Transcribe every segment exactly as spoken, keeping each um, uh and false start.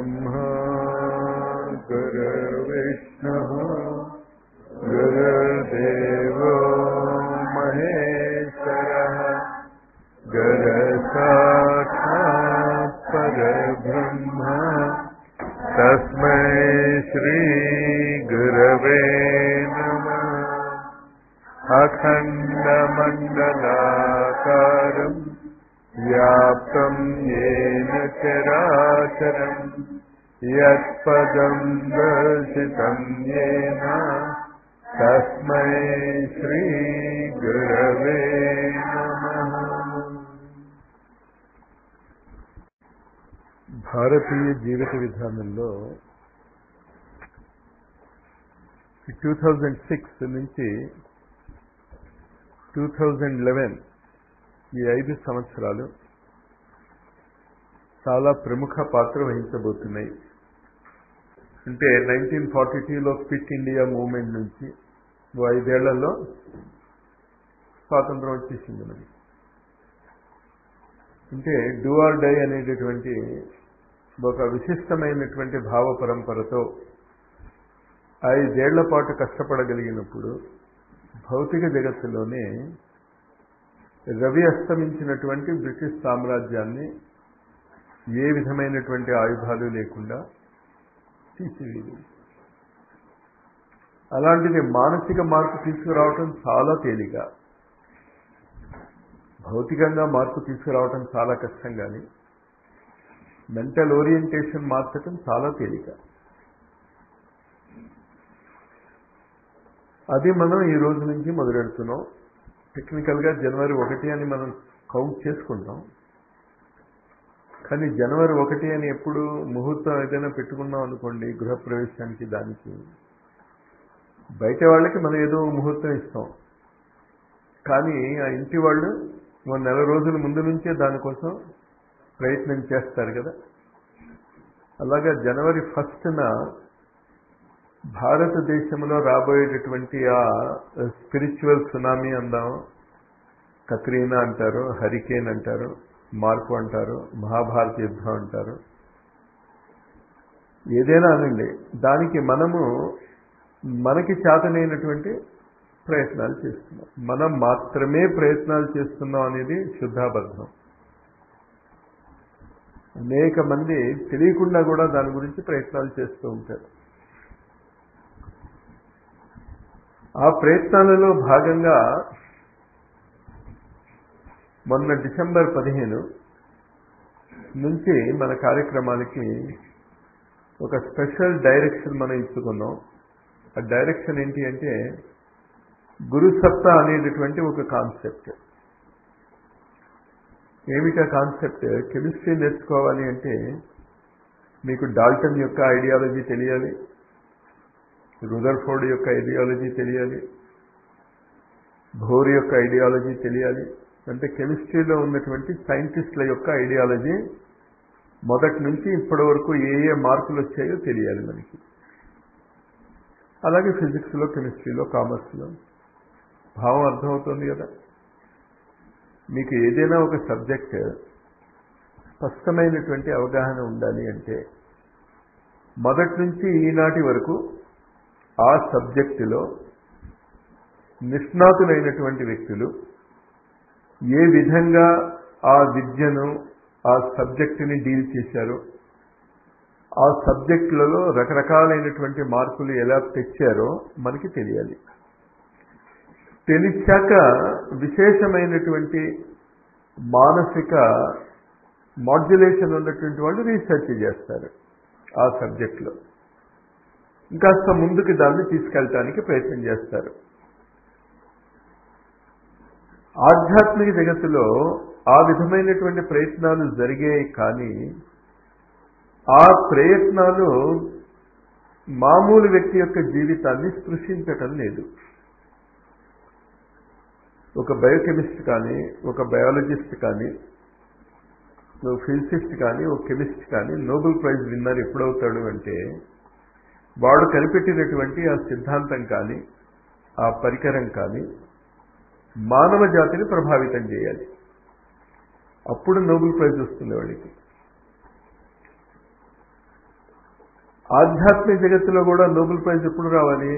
ब्रह्मा गुरुर्विष्णुः गुरुर्देवो महेश्वरः गुरुसाक्षात् परब्रह्म तस्मै श्री गुरवे नमः। अखण्डमण्डलाकारम् व्याप्तं येन चराचरम् यत्पदं दर्शितं येन तस्मै श्री गुरवे नमः। భారతీయ జీవిత విధానంలో టూ థౌజండ్ సిక్స్ నుంచి టూ థౌజండ్ లెవెన్ ఈ ఐదు సంవత్సరాలు చాలా ప్రముఖ పాత్ర వహించబోతున్నాయి. అంటే నైన్టీన్ ఫార్టీ టూలో క్విట్ ఇండియా మూవ్మెంట్ నుంచి ఓ ఐదేళ్లలో స్వాతంత్రం వచ్చేసింది మనకి. అంటే డూ ఆర్ డై అనేటటువంటి ఒక విశిష్టమైనటువంటి భావ పరంపరతో ఐదేళ్ల పాటు కష్టపడగలిగినప్పుడు భౌతిక జగత్తులోనే రవి అస్తమించినటువంటి బ్రిటిష్ సామ్రాజ్యాన్ని ఏ విధమైనటువంటి ఆయుధాలు లేకుండా తీసివేది. అలాంటిది మానసిక మార్పు తీసుకురావటం చాలా తేలిక, భౌతికంగా మార్పు తీసుకురావటం చాలా కష్టం, కానీ మెంటల్ ఓరియంటేషన్ మార్చటం చాలా తేలిక. అది మనం ఈ రోజు నుంచి మొదలెడుతున్నాం. టెక్నికల్గా జనవరి ఒకటి అని మనం కౌంట్ చేసుకుంటాం, కానీ జనవరి ఒకటి అని ఎప్పుడు ముహూర్తం ఏదైనా పెట్టుకున్నాం అనుకోండి, గృహప్రవేశానికి దానికి బయట వాళ్ళకి మనం ఏదో ముహూర్తం ఇస్తాం, కానీ ఆ ఇంటి వాళ్ళు ఓ నెల రోజుల ముందు నుంచే దానికోసం ప్రయత్నం చేస్తారు కదా. అలాగా జనవరి ఫస్ట్న భారతదేశంలో రాబోయేటటువంటి ఆ స్పిరిచువల్ సునామీ అందాం, కత్రీనా అంటారు, హరికేన్ అంటారు, మార్పు అంటారు, మహాభారత యుద్ధం అంటారు, ఏదైనా అనండి, దానికి మనము మనకి చేతనైనటువంటి ప్రయత్నాలు చేస్తున్నాం. మనం మాత్రమే ప్రయత్నాలు చేస్తున్నాం అనేది శుద్ధాబద్ధం. అనేక మంది తెలియకుండా కూడా దాని గురించి ప్రయత్నాలు చేస్తూ ఉంటారు. ఆ ప్రయత్నాలలో భాగంగా మొన్న డిసెంబర్ పదిహేను నుంచి మన కార్యక్రమాలకి ఒక స్పెషల్ డైరెక్షన్ మనం ఇచ్చుకున్నాం. ఆ డైరెక్షన్ ఏంటి అంటే గురుసత్తా అనేటటువంటి ఒక కాన్సెప్ట్. ఏమిటా కాన్సెప్ట్? కెమిస్ట్రీ నేర్చుకోవాలి అంటే మీకు డాల్టన్ యొక్క ఐడియాలజీ తెలియాలి, రుదర్ఫోర్డ్ యొక్క ఐడియాలజీ తెలియాలి, బోర్ యొక్క ఐడియాలజీ తెలియాలి. అంటే కెమిస్ట్రీలో ఉన్నటువంటి సైంటిస్టుల యొక్క ఐడియాలజీ మొదటి నుంచి ఇప్పటి వరకు ఏ ఏ మార్పులు వచ్చాయో తెలియాలి మనకి. అలాగే ఫిజిక్స్లో, కెమిస్ట్రీలో, కామర్స్లో. భావం అర్థమవుతుంది కదా. మీకు ఏదైనా ఒక సబ్జెక్ట్ స్పష్టమైనటువంటి అవగాహన ఉండాలి అంటే మొదటి నుంచి ఈనాటి వరకు ఆ సబ్జెక్టులో నిష్ణాతులైనటువంటి వ్యక్తులు ఏ విధంగా ఆ విద్యను, ఆ సబ్జెక్టుని డీల్ చేశారో, ఆ సబ్జెక్టులలో రకరకాలైనటువంటి మార్పులు ఎలా తెచ్చారో మనకి తెలియాలి. తెలిసాక విశేషమైనటువంటి మానసిక మాడ్యులేషన్ ఉన్నటువంటి వాళ్ళు రీసెర్చ్ చేస్తారు ఆ సబ్జెక్టులో, ఇంకాస్త ముందుకు దాన్ని తీసుకెళ్ళటానికి ప్రయత్నం చేస్తారు. ఆధ్యాత్మిక జగత్తులో ఆ విధమైనటువంటి ప్రయత్నాలు జరిగాయి, కానీ ఆ ప్రయత్నాలు మామూలు వ్యక్తి యొక్క జీవితాన్ని స్పృశించటం లేదు. ఒక బయోకెమిస్ట్ కానీ, ఒక బయాలజిస్ట్ కానీ, ఒక ఫిజిసిస్ట్ కానీ, ఒక కెమిస్ట్ కానీ నోబెల్ ప్రైజ్ విన్నర్ ఎప్పుడవుతాడు అంటే వాడు కనిపెట్టినటువంటి ఆ సిద్ధాంతం కానీ, ఆ పరికరం కానీ మానవ జాతిని ప్రభావితం చేయాలి. అప్పుడు నోబెల్ ప్రైజ్ వస్తుంది వాడికి. ఆధ్యాత్మిక జగత్తులో కూడా నోబెల్ ప్రైజ్ ఎప్పుడు రావాలి?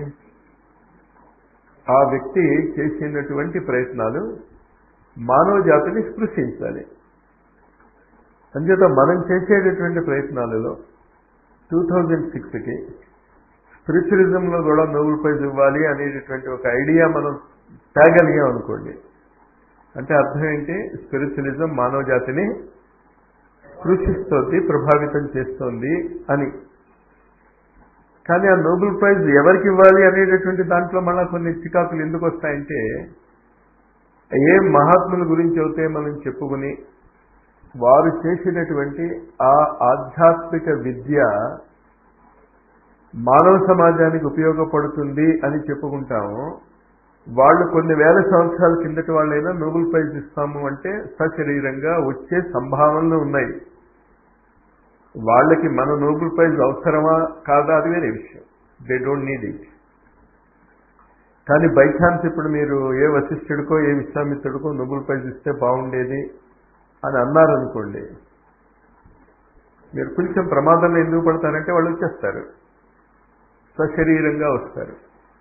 ఆ వ్యక్తి చేసినటువంటి ప్రయత్నాలు మానవ జాతిని స్పృశించాలి. అంచేత మనం చేసేటటువంటి ప్రయత్నాలలో టూ థౌజండ్ సిక్స్కి స్పిరిచువలిజంలో కూడా నోబెల్ ప్రైజ్ ఇవ్వాలి అనేటటువంటి ఒక ఐడియా మనం తేగలిగాం అనుకోండి, అంటే అర్థం ఏంటి? స్పిరిచువలిజం మానవ జాతిని స్పృశిస్తోంది, ప్రభావితం చేస్తోంది అని. కానీ ఆ నోబెల్ ప్రైజ్ ఎవరికి ఇవ్వాలి అనేటటువంటి దాంట్లో మళ్ళీ కొన్ని చికాకులు ఎందుకు వస్తాయంటే, ఏ మహాత్ముల గురించి అయితే మనం చెప్పుకుని వారు చేసినటువంటి ఆ ఆధ్యాత్మిక విద్య మానవ సమాజానికి ఉపయోగపడుతుంది అని చెప్పుకుంటాము, వాళ్ళు కొన్ని వేల సంవత్సరాల కిందటి వాళ్ళైనా నోబెల్ ప్రైజ్ ఇస్తాము అంటే సశరీరంగా వచ్చే సంభావనలు ఉన్నాయి. వాళ్ళకి మన నోబెల్ ప్రైజ్ అవసరమా కాదా అది వేరే విషయం. They don't need it. కానీ బై ఛాన్స్ ఇప్పుడు మీరు ఏ వశిష్ఠుడికో ఏ విశ్వామిత్రుడికో నోబెల్ ప్రైజ్ ఇస్తే బాగుండేది అని అన్నారనుకోండి, మీరు కొంచెం ప్రమాదంలో ఎందుకు పడతారంటే వాళ్ళు వచ్చేస్తారు, సశరీరంగా వస్తారు.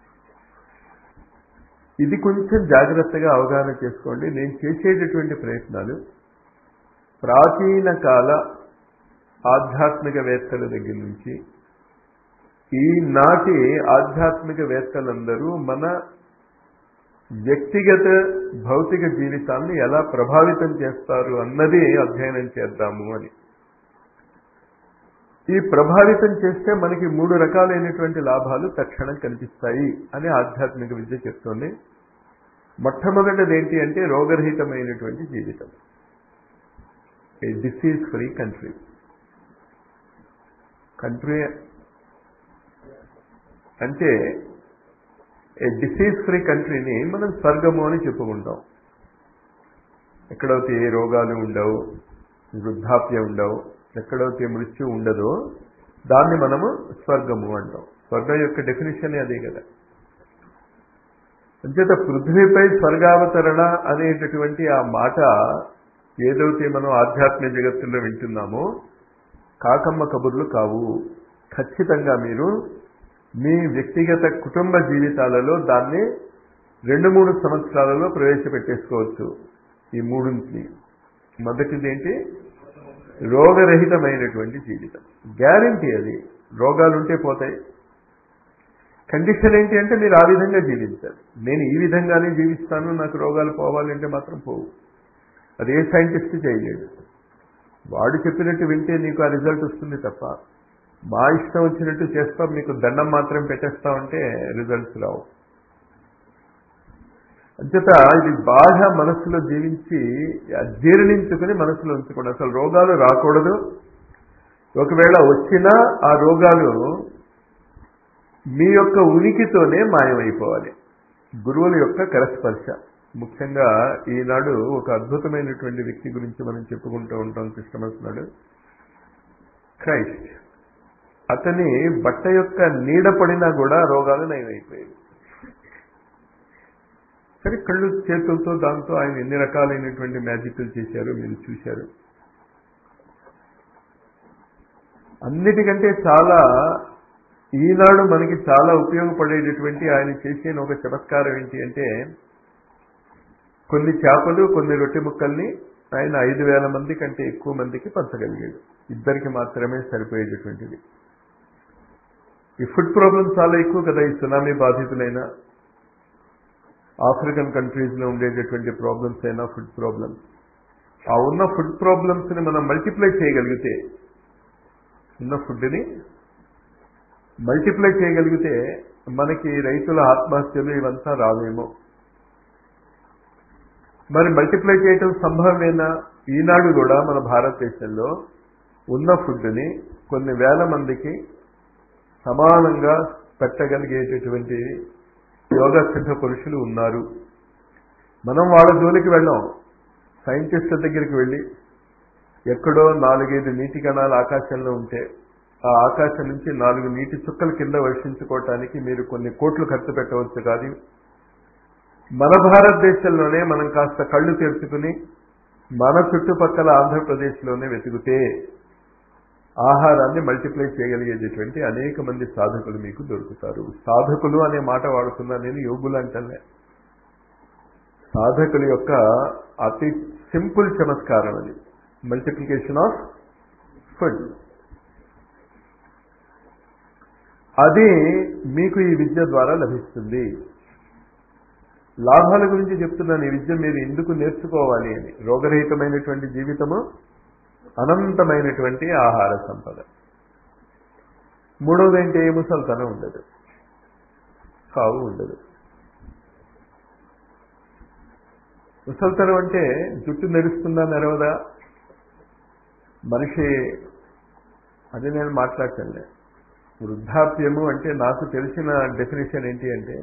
ఇది కొంచెం జాగ్రత్తగా అవగాహన చేసుకోండి. నేను చేసేటటువంటి ప్రయత్నాలు ప్రాచీన కాల ఆధ్యాత్మికవేత్తల దగ్గర నుంచి ఈనాటి ఆధ్యాత్మికవేత్తలందరూ మన వ్యక్తిగత భౌతిక జీవితాన్ని ఎలా ప్రభావితం చేస్తారు అన్నది అధ్యయనం చేద్దాము అని. ఈ ప్రభావితం చేస్తే మనకి మూడు రకాలైనటువంటి లాభాలు తక్షణం కనిపిస్తాయి అని ఆధ్యాత్మిక విద్య చెప్తోంది. మొట్టమొదటిది ఏంటి అంటే రోగరహితమైనటువంటి జీవితం, a disease free country. Country అంటే ఏ డిసీజ్ ఫ్రీ కంట్రీని మనం స్వర్గము అని చెప్పుకుంటాం. ఎక్కడైతే ఏ రోగాలు ఉండవు, వృద్ధాప్యం ఉండవు, ఎక్కడైతే మృత్యు ఉండదో దాన్ని మనము స్వర్గము అంటాం. స్వర్గం యొక్క డెఫినేషన్ అదే కదా. అంచేత పృథ్వీపై స్వర్గావతరణ అనేటటువంటి ఆ మాట ఏదైతే మనం ఆధ్యాత్మిక జగత్తులో వింటున్నామో కాకమ్మ కబుర్లు కావు. ఖచ్చితంగా మీరు మీ వ్యక్తిగత కుటుంబ జీవితాలలో దాన్ని రెండు మూడు సంవత్సరాలలో ప్రవేశపెట్టేసుకోవచ్చు. ఈ మూడింటిని మొదటిది ఏంటి? రోగరహితమైనటువంటి జీవితం. గ్యారంటీ అది. రోగాలుంటే పోతాయి. కండిషన్ ఏంటి అంటే మీరు ఆ విధంగా జీవించాలి. నేను ఈ విధంగానే జీవిస్తాను, నాకు రోగాలు పోవాలంటే మాత్రం పోవు. అది ఏ సైంటిస్ట్ చేయలేడు. వాడు చెప్పినట్టు వింటే నీకు ఆ రిజల్ట్ వస్తుంది తప్ప, మా ఇష్టం వచ్చినట్టు చేస్తాం మీకు దండం మాత్రం పెట్టేస్తామంటే రిజల్ట్స్ రావు. అంచేత ఇది బాగా మనసులో జీవించి జీర్ణించుకుని మనసులో ఉంచుకోండి. అసలు రోగాలు రాకూడదు. ఒకవేళ వచ్చినా ఆ రోగాలు మీ యొక్క ఉనికితోనే మాయమైపోవాలి. గురువుల యొక్క కరస్పర్శ. ముఖ్యంగా ఈనాడు ఒక అద్భుతమైనటువంటి వ్యక్తి గురించి మనం చెప్పుకుంటూ ఉంటాం, క్రిస్టమస్ నాడు. క్రైస్ట్. అతని బట్ట యొక్క నీడ పడినా కూడా రోగాలు నయమైపోయాయి. సరే, కళ్ళు చేతులతో దాంతో ఆయన ఎన్ని రకాలైనటువంటి మ్యాజిక్లు చేశారు మీరు చూశారు. అన్నిటికంటే చాలా ఈనాడు మనకి చాలా ఉపయోగపడేటటువంటి ఆయన చేసిన ఒక చమత్కారం ఏంటి అంటే, కొన్ని చేపలు కొన్ని రొట్టె ముక్కల్ని ఆయన ఐదు వేల మంది కంటే ఎక్కువ మందికి పంచగలిగాడు. ఇద్దరికి మాత్రమే సరిపోయేటటువంటిది. ఈ ఫుడ్ ప్రాబ్లమ్ చాలా ఎక్కువ కదా. ఈ సునామీ బాధితులైన ఆఫ్రికన్ కంట్రీస్లో ఉండేటటువంటి ప్రాబ్లమ్స్ అయినా ఫుడ్ ప్రాబ్లమ్స్, ఆ ఉన్న ఫుడ్ ప్రాబ్లమ్స్ని మనం మల్టిప్లై చేయగలిగితే, ఉన్న ఫుడ్ని మల్టిప్లై చేయగలిగితే మనకి రైతుల ఆత్మహత్యలు ఇవంతా రావేమో. మరి మల్టిప్లై చేయటం సంభవమేనా? ఈనాడు కూడా మన భారతదేశంలో ఉన్న ఫుడ్ని కొన్ని వేల మందికి సమానంగా పెట్టగలిగేటటువంటి యోగా సిద్ధ పురుషులు ఉన్నారు. మనం వాళ్ళ జోలికి వెళ్ళాం. సైంటిస్టుల దగ్గరికి వెళ్ళి ఎక్కడో నాలుగైదు నీటి కణాలు ఆకాశంలో ఉంటే ఆ ఆకాశం నుంచి నాలుగు నీటి చుక్కల కింద వర్షించుకోవటానికి మీరు కొన్ని కోట్లు ఖర్చు పెట్టవచ్చు. కాదు, మన భారతదేశంలోనే మనం కాస్త కళ్ళు తెరుచుకుని మన చుట్టుపక్కల ఆంధ్రప్రదేశ్లోనే వెతికితే ఆహారాన్ని మల్టిప్లై చేయగలిగేటటువంటి అనేక మంది సాధకులు మీకు దొరుకుతారు. సాధకులు అనే మాట వాడుతున్నా నేను, యోగులు అంటలే. సాధకుల యొక్క అతి సింపుల్ చమత్కారం అది, మల్టిప్లికేషన్ ఆఫ్ ఫుడ్. అది మీకు ఈ విద్య ద్వారా లభిస్తుంది. లాభాల గురించి చెప్తున్నాను. ఈ విద్య మీరు ఎందుకు నేర్చుకోవాలి అని. రోగరహితమైనటువంటి జీవితము, అనంతమైనటువంటి ఆహార సంపద. మూడవది ఏంటి? ముసల్తనం ఉండదు, సావు ఉండదు. ముసల్తనం అంటే జుట్టు నెరుస్తుందా నెరవదా? మనిషి, అది నేను మాట్లాడటంలే. వృద్ధాప్యము అంటే నాకు తెలిసిన డెఫినేషన్ ఏంటి అంటే,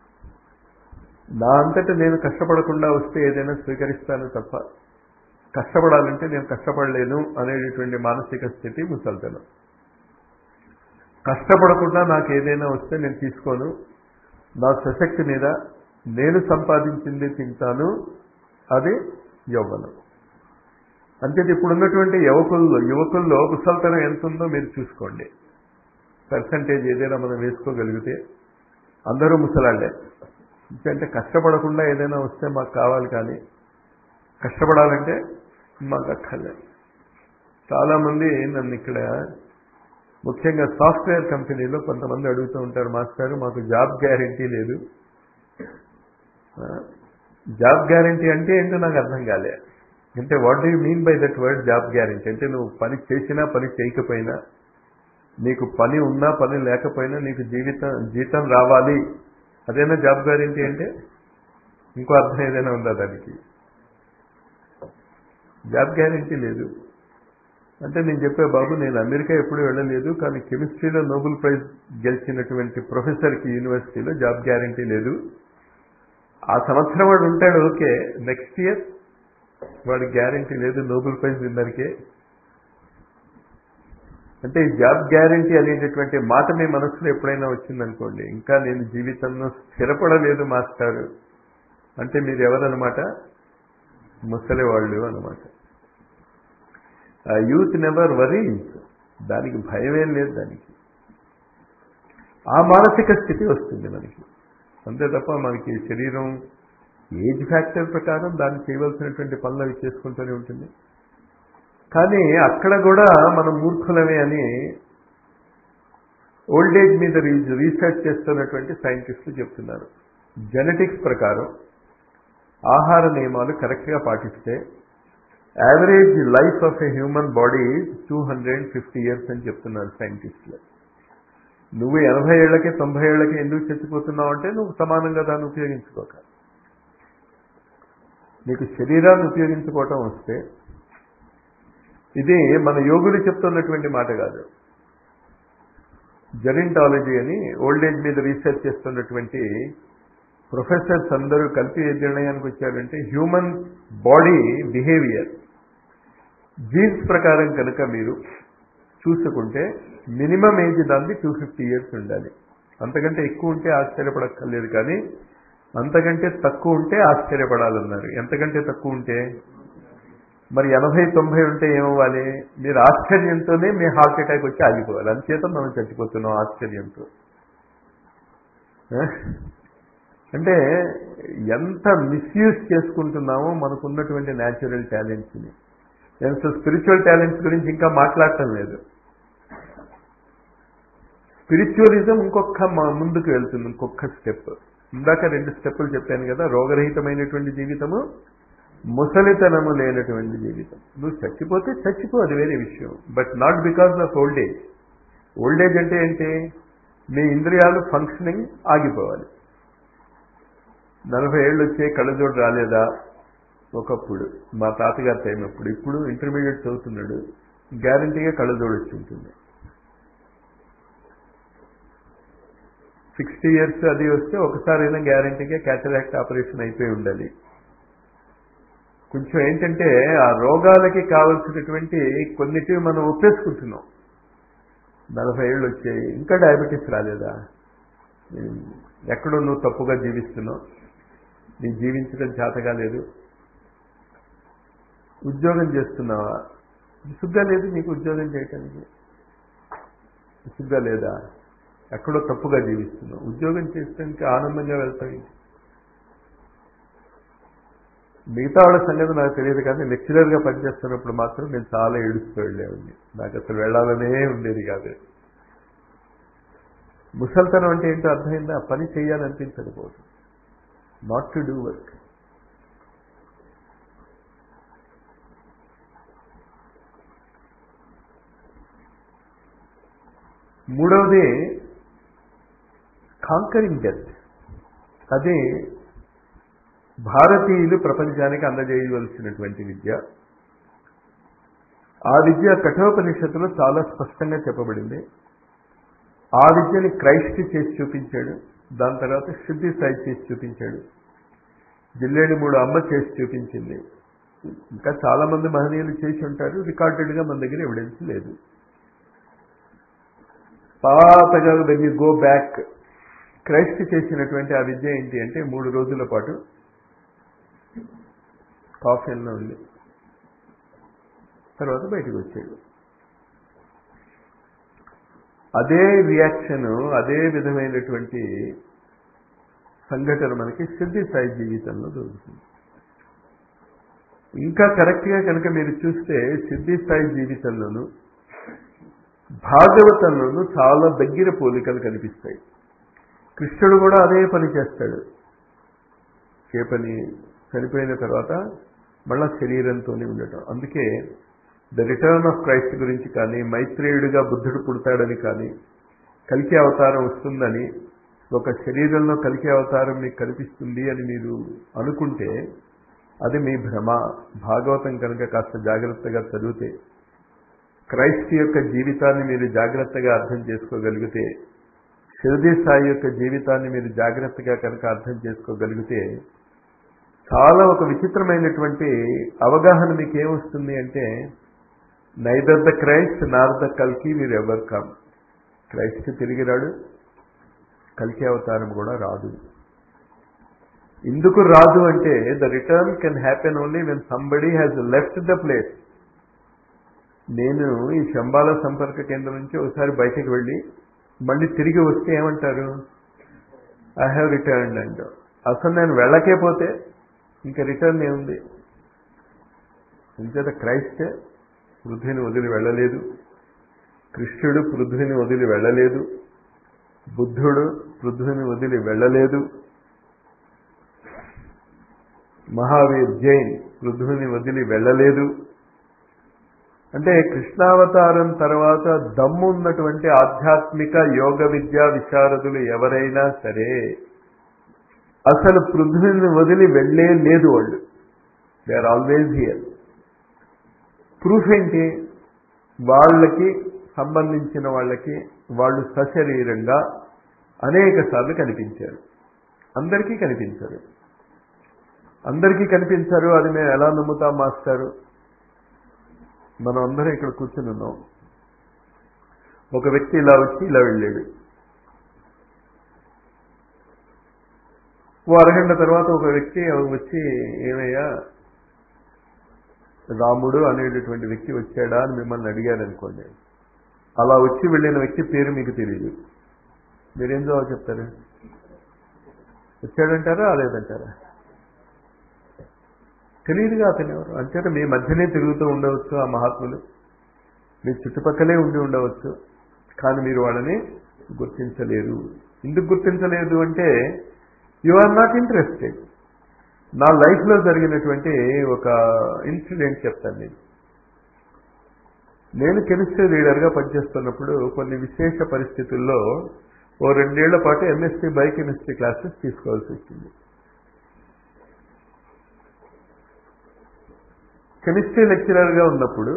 నా అంతటా నేను కష్టపడకుండా వస్తే ఏదైనా స్వీకరిస్తాను తప్ప, కష్టపడాలంటే నేను కష్టపడలేను అనేటటువంటి మానసిక స్థితి ముసల్తనం. కష్టపడకుండా నాకు ఏదైనా వస్తే నేను తీసుకోను, నా సశక్తి మీద నేను సంపాదించింది తింటాను, అది యవ్వనం. అంటే ఇప్పుడున్నటువంటి యువకుల్లో యువకుల్లో ముసల్తనం ఎంత ఉందో మీరు చూసుకోండి. పర్సంటేజ్ ఏదైనా మనం వేసుకోగలిగితే అందరూ ముసలాళ్లే. ఎందుకంటే కష్టపడకుండా ఏదైనా వస్తే మాకు కావాలి, కానీ కష్టపడాలంటే మాకు అక్కర్లేదు. చాలామంది నన్ను ఇక్కడ, ముఖ్యంగా సాఫ్ట్వేర్ కంపెనీలో కొంతమంది అడుగుతూ ఉంటారు, మాస్టర్ మాకు జాబ్ గ్యారంటీ లేదు. జాబ్ గ్యారంటీ అంటే ఏంటో నాకు అర్థం కాలే. అంటే what do you mean by that word job guarantee? అంటే నువ్వు పని చేసినా పని చేయకపోయినా, నీకు పని ఉన్నా పని లేకపోయినా నీకు జీవితం జీతం రావాలి, అదేనా జాబ్ గ్యారంటీ అంటే? ఇంకో అర్థం ఏదైనా ఉందా దానికి? జాబ్ గ్యారంటీ లేదు అంటే నేను చెప్పే, బాబు నేను అమెరికా ఎప్పుడూ వెళ్ళలేదు, కానీ కెమిస్ట్రీలో నోబెల్ ప్రైజ్ గెలిచినటువంటి ప్రొఫెసర్కి యూనివర్సిటీలో జాబ్ గ్యారంటీ లేదు. ఆ సంవత్సరం వాడు ఉంటాడు, ఓకే, నెక్స్ట్ ఇయర్ వాడి గ్యారంటీ లేదు, నోబెల్ ప్రైజ్ విన్నర్కే. అంటే ఈ జాబ్ గ్యారంటీ అనేటటువంటి మాట మీ మనసులో ఎప్పుడైనా వచ్చిందనుకోండి, ఇంకా నేను జీవితంలో స్థిరపడలేదు మాస్టారు అంటే మీరు ఎవరనమాట? ముసలి వాళ్ళు అనమాట. యూత్ నెవర్ వరీస్, దానికి భయమేం లేదు. దానికి ఆ మానసిక స్థితి వస్తుంది మనకి, అంతే తప్ప మనకి శరీరం ఏజ్ ఫ్యాక్టర్ ప్రకారం దాన్ని చేయవలసినటువంటి పనులు అవి చేసుకుంటూనే ఉంటుంది. కానీ అక్కడ కూడా మనం మూర్ఖులమే అని ఓల్డ్ ఏజ్ మీద రీసెర్చ్ చేస్తున్నటువంటి సైంటిస్టులు చెప్తున్నారు. జెనెటిక్స్ ప్రకారం ఆహార నియమాలు కరెక్ట్గా పాటిస్తే average life of a human body two hundred fifty years అని చెప్తున్నారు సైంటిస్టులు. నువ్వు ఎనభై ఏళ్లకి తొంభై ఏళ్లకి ఎందుకు చచ్చిపోతున్నావు అంటే నువ్వు సమానంగా దాన్ని ఉపయోగించుకోక. నీకు శరీరాన్ని ఉపయోగించుకోవటం వస్తే, ఇది మన యోగులు చెప్తున్నటువంటి మాట కాదు, జెరింటాలజీ అని ఓల్డ్ ఏజ్ మీద రీసెర్చ్ చేస్తున్నటువంటి ప్రొఫెసర్స్ అందరూ కలిపి ఏ నిర్ణయానికి వచ్చారంటే, హ్యూమన్ బాడీ బిహేవియర్ జీన్స్ ప్రకారం కనుక మీరు చూసుకుంటే మినిమం ఏజ్ దాన్ని టూ ఫిఫ్టీ ఇయర్స్ ఉండాలి. అంతకంటే ఎక్కువ ఉంటే ఆశ్చర్యపడక్కర్లేదు, కానీ అంతకంటే తక్కువ ఉంటే ఆశ్చర్యపడాలన్నారు. ఎంతకంటే తక్కువ ఉంటే మరి ఎనభై తొంభై ఉంటే ఏమవ్వాలి? మీరు ఆశ్చర్యంతోనే మీ హార్ట్ అటాక్ వచ్చి ఆగిపోవాలి. అంచేత మనం చచ్చిపోతున్నాం ఆశ్చర్యంతో. అంటే ఎంత మిస్యూజ్ చేసుకుంటున్నామో మనకున్నటువంటి న్యాచురల్ టాలెంట్స్ని. నేను అసలు స్పిరిచువల్ టాలెంట్స్ గురించి ఇంకా మాట్లాడటం లేదు. స్పిరిచువలిజం ఇంకొక ముందుకు వెళ్తుంది, ఇంకొక స్టెప్. ఇందాక రెండు స్టెప్పులు చెప్పాను కదా, రోగరహితమైనటువంటి జీవితము, ముసలితనము లేనటువంటి జీవితం. నువ్వు చచ్చిపోతే చచ్చిపో, అది వేరే విషయం, but not because of old age. Old age అంటే ఏంటి? మీ ఇంద్రియాలు ఫంక్షనింగ్ ఆగిపోవాలి. నలభై ఏళ్ళు వచ్చే కళ్ళజోడు రాలేదా? ఒకప్పుడు మా తాతగారి టైం అప్పుడు. ఇప్పుడు ఇంటర్మీడియట్ చదువుతున్నాడు, గ్యారంటీగా కళ్ళజోడు వచ్చి ఉంటుంది. సిక్స్టీ ఇయర్స్ అది వస్తే ఒకసారైనా గ్యారంటీగా క్యాటరాక్ట్ ఆపరేషన్ అయిపోయి ఉండాలి. కొంచెం ఏంటంటే ఆ రోగాలకి కావలసినటువంటి కొన్నిటివి మనం ఒప్పేసుకుంటున్నాం. నలభై ఏళ్ళు వచ్చాయి, ఇంకా డయాబెటీస్ రాలేదా? ఎక్కడో నువ్వు తప్పుగా జీవిస్తున్నావు, నీ జీవించడం చేతగా లేదు. ఉద్యోగం చేస్తున్నావా? సుగ్గా లేదు నీకు ఉద్యోగం చేయటానికి. విసుగ్గా లేదా? ఎక్కడో తప్పుగా జీవిస్తున్నాం. ఉద్యోగం చేస్తే ఇంకా ఆనందంగా వెళ్తాం. మిగతా వాళ్ళ సంగతి నాకు తెలియదు, కానీ లెక్చరర్గా పనిచేస్తున్నప్పుడు మాత్రం నేను చాలా ఏడుస్తూ వెళ్ళేవాడిని. నాకు అసలు వెళ్ళాలనే ఉండేది కాదు. ముసల్తనం అంటే ఏంటో అర్థమైందా? పని చేయాలనిపించదు పోదు, నాట్ టు డూ వర్క్. మూడవది కాంకరింగ్ డెత్. అది భారతీయులు ప్రపంచానికి అందజేయవలసినటువంటి విద్య. ఆ విద్య కఠోపనిషత్తులో చాలా స్పష్టంగా చెప్పబడింది. ఆ విద్యని క్రైస్ట్ చేసి చూపించాడు. దాని తర్వాత సిద్ధి సాయి చేసి చూపించాడు. జిల్లేడు మూడు అమ్మ చేసి చూపించింది. ఇంకా చాలా మంది మహనీయులు చేసి ఉంటారు. రికార్డెడ్గా మన దగ్గర ఎవిడెన్స్ లేదు. పాతగా when you go back, Christ చేసినటువంటి ఆ విద్య ఏంటి అంటే మూడు రోజుల పాటు కాఫీల్లో ఉంది, తర్వాత బయటకు వచ్చాడు. అదే రియాక్షన్, అదే విధమైనటువంటి సంఘటన మనకి సిద్ధి సాయి జీవితంలో దొరుకుతుంది. ఇంకా కరెక్ట్గా కనుక మీరు చూస్తే సిద్ధి సాయి జీవితంలోనూ భాగవతంలోనూ చాలా దగ్గర పోలికలు కనిపిస్తాయి. కృష్ణుడు కూడా అదే పని చేస్తాడు. ఏ పని? చనిపోయిన తర్వాత మళ్ళా శరీరంతోనే ఉండటం. అందుకే ద రిటర్న్ ఆఫ్ క్రైస్ట్ గురించి కానీ, మైత్రేయుడిగా బుద్ధుడు పుడతాడని కానీ, కల్కి అవతారం వస్తుందని, ఒక శరీరంలో కల్కి అవతారం మీకు కనిపిస్తుంది అని మీరు అనుకుంటే అది మీ భ్రమ. భాగవతం కనుక కాస్త జాగ్రత్తగా చదివితే, క్రైస్ట్ యొక్క జీవితాన్ని మీరు జాగ్రత్తగా అర్థం చేసుకోగలిగితే, షిరిడీ సాయి యొక్క జీవితాన్ని మీరు జాగ్రత్తగా కనుక అర్థం చేసుకోగలిగితే చాలా ఒక విచిత్రమైనటువంటి అవగాహన మీకు ఏమొస్తుంది అంటే, neither the Christ nor the కల్కి మీరు ఎవర్ కమ్. క్రైస్ట్ తిరిగి రాడు, కల్కి అవతారం కూడా రాదు. ఎందుకు రాదు అంటే the return can happen only when somebody has left the place. నేను ఈ శంబాల సంపర్క కేంద్రం నుంచి ఒకసారి బయటకు వెళ్ళి మళ్ళీ తిరిగి వస్తే ఏమంటారు? I have returned and. అసలు నేను వెళ్ళకే పోతే ఇంకా రిటర్న్ ఏముంది? ఇంకేత క్రైస్ట్ పృథ్వీని వదిలి వెళ్ళలేదు, కృష్ణుడు పృథ్వీని వదిలి వెళ్ళలేదు, బుద్ధుడు పృథ్వీని వదిలి వెళ్ళలేదు, మహావీర్ జైన్ పృథ్వీని వదిలి వెళ్ళలేదు. అంటే కృష్ణావతారం తర్వాత దమ్ము ఉన్నటువంటి ఆధ్యాత్మిక యోగ విద్యా విశారదులు ఎవరైనా సరే అసలు పృథ్వీని వదిలి వెళ్ళే లేదు. వాళ్ళు they are always here. Proof ఏంటి? వాళ్ళకి సంబంధించిన వాళ్ళకి వాళ్ళు సశరీరంగా అనేక సార్లు కనిపించారు. అందరికీ కనిపించారు. అందరికీ కనిపించారు అది మేము ఎలా నమ్ముతాం మాస్టారు? మనం అందరం ఇక్కడ కూర్చుని ఉన్నాం. ఒక వ్యక్తి ఇలా వచ్చి ఇలా వెళ్ళాడు. ఓ అరగంట తర్వాత ఒక వ్యక్తి వచ్చి, ఏమయ్యా రాముడు అనేటటువంటి వ్యక్తి వచ్చాడా అని మిమ్మల్ని అడిగారు అనుకోండి. అలా వచ్చి వెళ్ళిన వ్యక్తి పేరు మీకు తెలియదు. మీరేం జవాబు చెప్తారు? వచ్చాడంటారా రాలేదంటారా? తెలియదుగా అతను ఎవరు. అంచేత మీ మధ్యనే తిరుగుతూ ఉండవచ్చు ఆ మహాత్ములు, మీ చుట్టుపక్కలే ఉండి ఉండవచ్చు, కానీ మీరు వాళ్ళని గుర్తించలేరు. ఎందుకు గుర్తించలేదు అంటే యు ఆర్ నాట్ ఇంట్రెస్టెడ్. నా లైఫ్లో జరిగినటువంటి ఒక ఇన్సిడెంట్ చెప్తాను. నేను నేను కెమిస్ట్రీ రీడర్గా పనిచేస్తున్నప్పుడు కొన్ని విశేష పరిస్థితుల్లో ఓ రెండేళ్ల పాటు ఎంఎస్సీ బయోకెమిస్ట్రీ క్లాసెస్ తీసుకోవాల్సి వచ్చింది. కెమిస్ట్రీ లెక్చరర్గా ఉన్నప్పుడు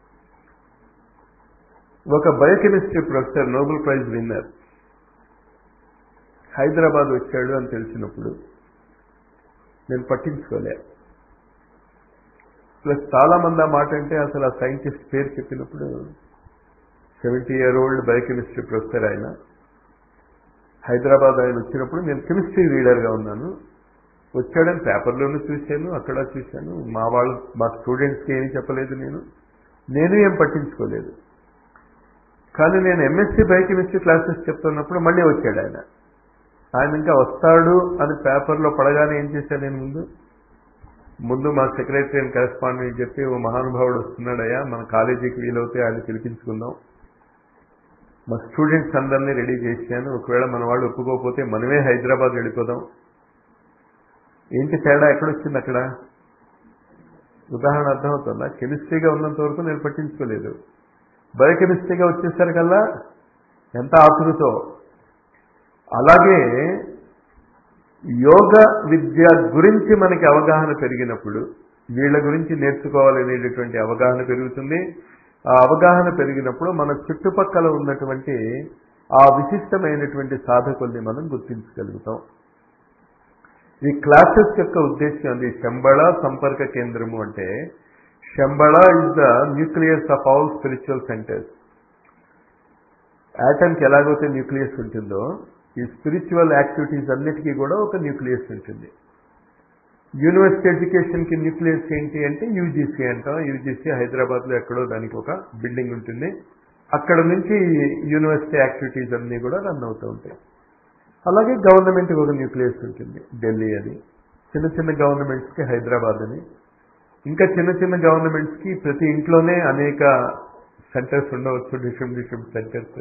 ఒక biochemistry professor, Nobel prize winner, Hyderabad వచ్చాడు అని తెలిసినప్పుడు నేను పట్టించుకోలే. ప్లస్ చాలా మంది ఆ మాట అంటే అసలు ఆ సైంటిస్ట్ పేరు చెప్పినప్పుడు, seventy year old biochemistry professor ఆయన, హైదరాబాద్ ఆయన వచ్చినప్పుడు నేను కెమిస్ట్రీ రీడర్గా ఉన్నాను. వచ్చాడని పేపర్లోనూ చూశాను, అక్కడ చూశాను. మా వాళ్ళు మా స్టూడెంట్స్కి ఏమీ చెప్పలేదు. నేను నేను ఏం పట్టించుకోలేదు. కానీ నేను ఎంఎస్సీ బయోకెమిస్ట్రీ క్లాసెస్ చెప్తున్నప్పుడు మళ్ళీ వచ్చాడు ఆయన. ఆయన ఇంకా వస్తాడు అని పేపర్లో పడగానే ఏం చేశాను నేను ముందు ముందు మా సెక్రటరీ అండ్ కరెస్పాండెంట్ చెప్పి ఓ మహానుభావుడు వస్తున్నాడయ్యా, మన కాలేజీకి వీలవుతే ఆయన పిలిపించుకుందాం, మా స్టూడెంట్స్ అందరినీ రెడీ చేశాను, ఒకవేళ మన వాళ్ళు ఒప్పుకోకపోతే మనమే హైదరాబాద్ వెళ్ళిపోదాం. ఏంటి తేడా ఎక్కడొచ్చింది అక్కడ? ఉదాహరణ అర్థమవుతుందా? కెమిస్ట్రీగా ఉన్నంత వరకు నేను పట్టించుకోలేదు, బయోకెమిస్ట్రీగా వచ్చేసరికల్లా ఎంత ఆతృతో. అలాగే యోగ విద్య గురించి మనకి అవగాహన పెరిగినప్పుడు వీళ్ళ గురించి నేర్చుకోవాలనేటటువంటి అవగాహన పెరుగుతుంది. ఆ అవగాహన పెరిగినప్పుడు మన చుట్టుపక్కల ఉన్నటువంటి ఆ విశిష్టమైనటువంటి సాధకుల్ని మనం గుర్తించగలుగుతాం. ఈ క్లాసెస్ యొక్క ఉద్దేశం అది. శంబళ సంపర్క కేంద్రము అంటే, Shambhala is the nucleus of all spiritual centres. యాటమ్కి ఎలాగైతే న్యూక్లియస్ ఉంటుందో, ఈ స్పిరిచువల్ యాక్టివిటీస్ అన్నిటికీ కూడా ఒక న్యూక్లియస్ ఉంటుంది. యూనివర్సిటీ ఎడ్యుకేషన్కి న్యూక్లియస్ ఏంటి అంటే యూజీసీ అంటాం. యూజీసీ హైదరాబాద్లో ఎక్కడో దానికి ఒక బిల్డింగ్ ఉంటుంది. అక్కడ నుంచి యూనివర్సిటీ యాక్టివిటీస్ అన్నీ కూడా రన్ అవుతూ ఉంటాయి. అలాగే గవర్నమెంట్కి ఒక న్యూక్లియస్ ఉంటుంది, ఢిల్లీ అని. చిన్న చిన్న గవర్నమెంట్స్కి హైదరాబాద్ అని. ఇంకా చిన్న చిన్న గవర్నమెంట్స్కి ప్రతి ఇంట్లోనే అనేక సెంటర్స్ ఉండవచ్చు, డిఫరెంట్ డిఫరెంట్ సెంటర్స్.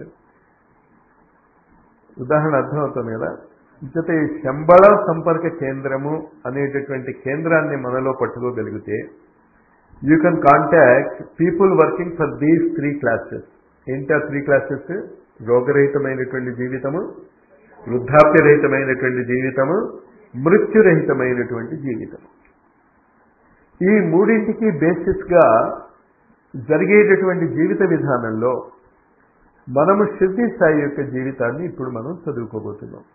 ఉదాహరణ అర్థమవుతుంది కదా. ఇంకతే శంబళ సంపర్క కేంద్రము అనేటటువంటి కేంద్రాన్ని మనలో పట్టుకోగలిగితే you can contact people working for these three classes. ఏంటి ఆ త్రీ క్లాసెస్? రోగరహితమైనటువంటి జీవితము, వృద్ధాప్యరహితమైనటువంటి జీవితము, మృత్యురహితమైనటువంటి జీవితం. ఈ మూడింటికి బేసిస్గా జరిగేటటువంటి జీవిత విధానంలో మనము షిర్డీ సాయి యొక్క జీవితాన్ని ఇప్పుడు మనం చదువుకోబోతున్నాం.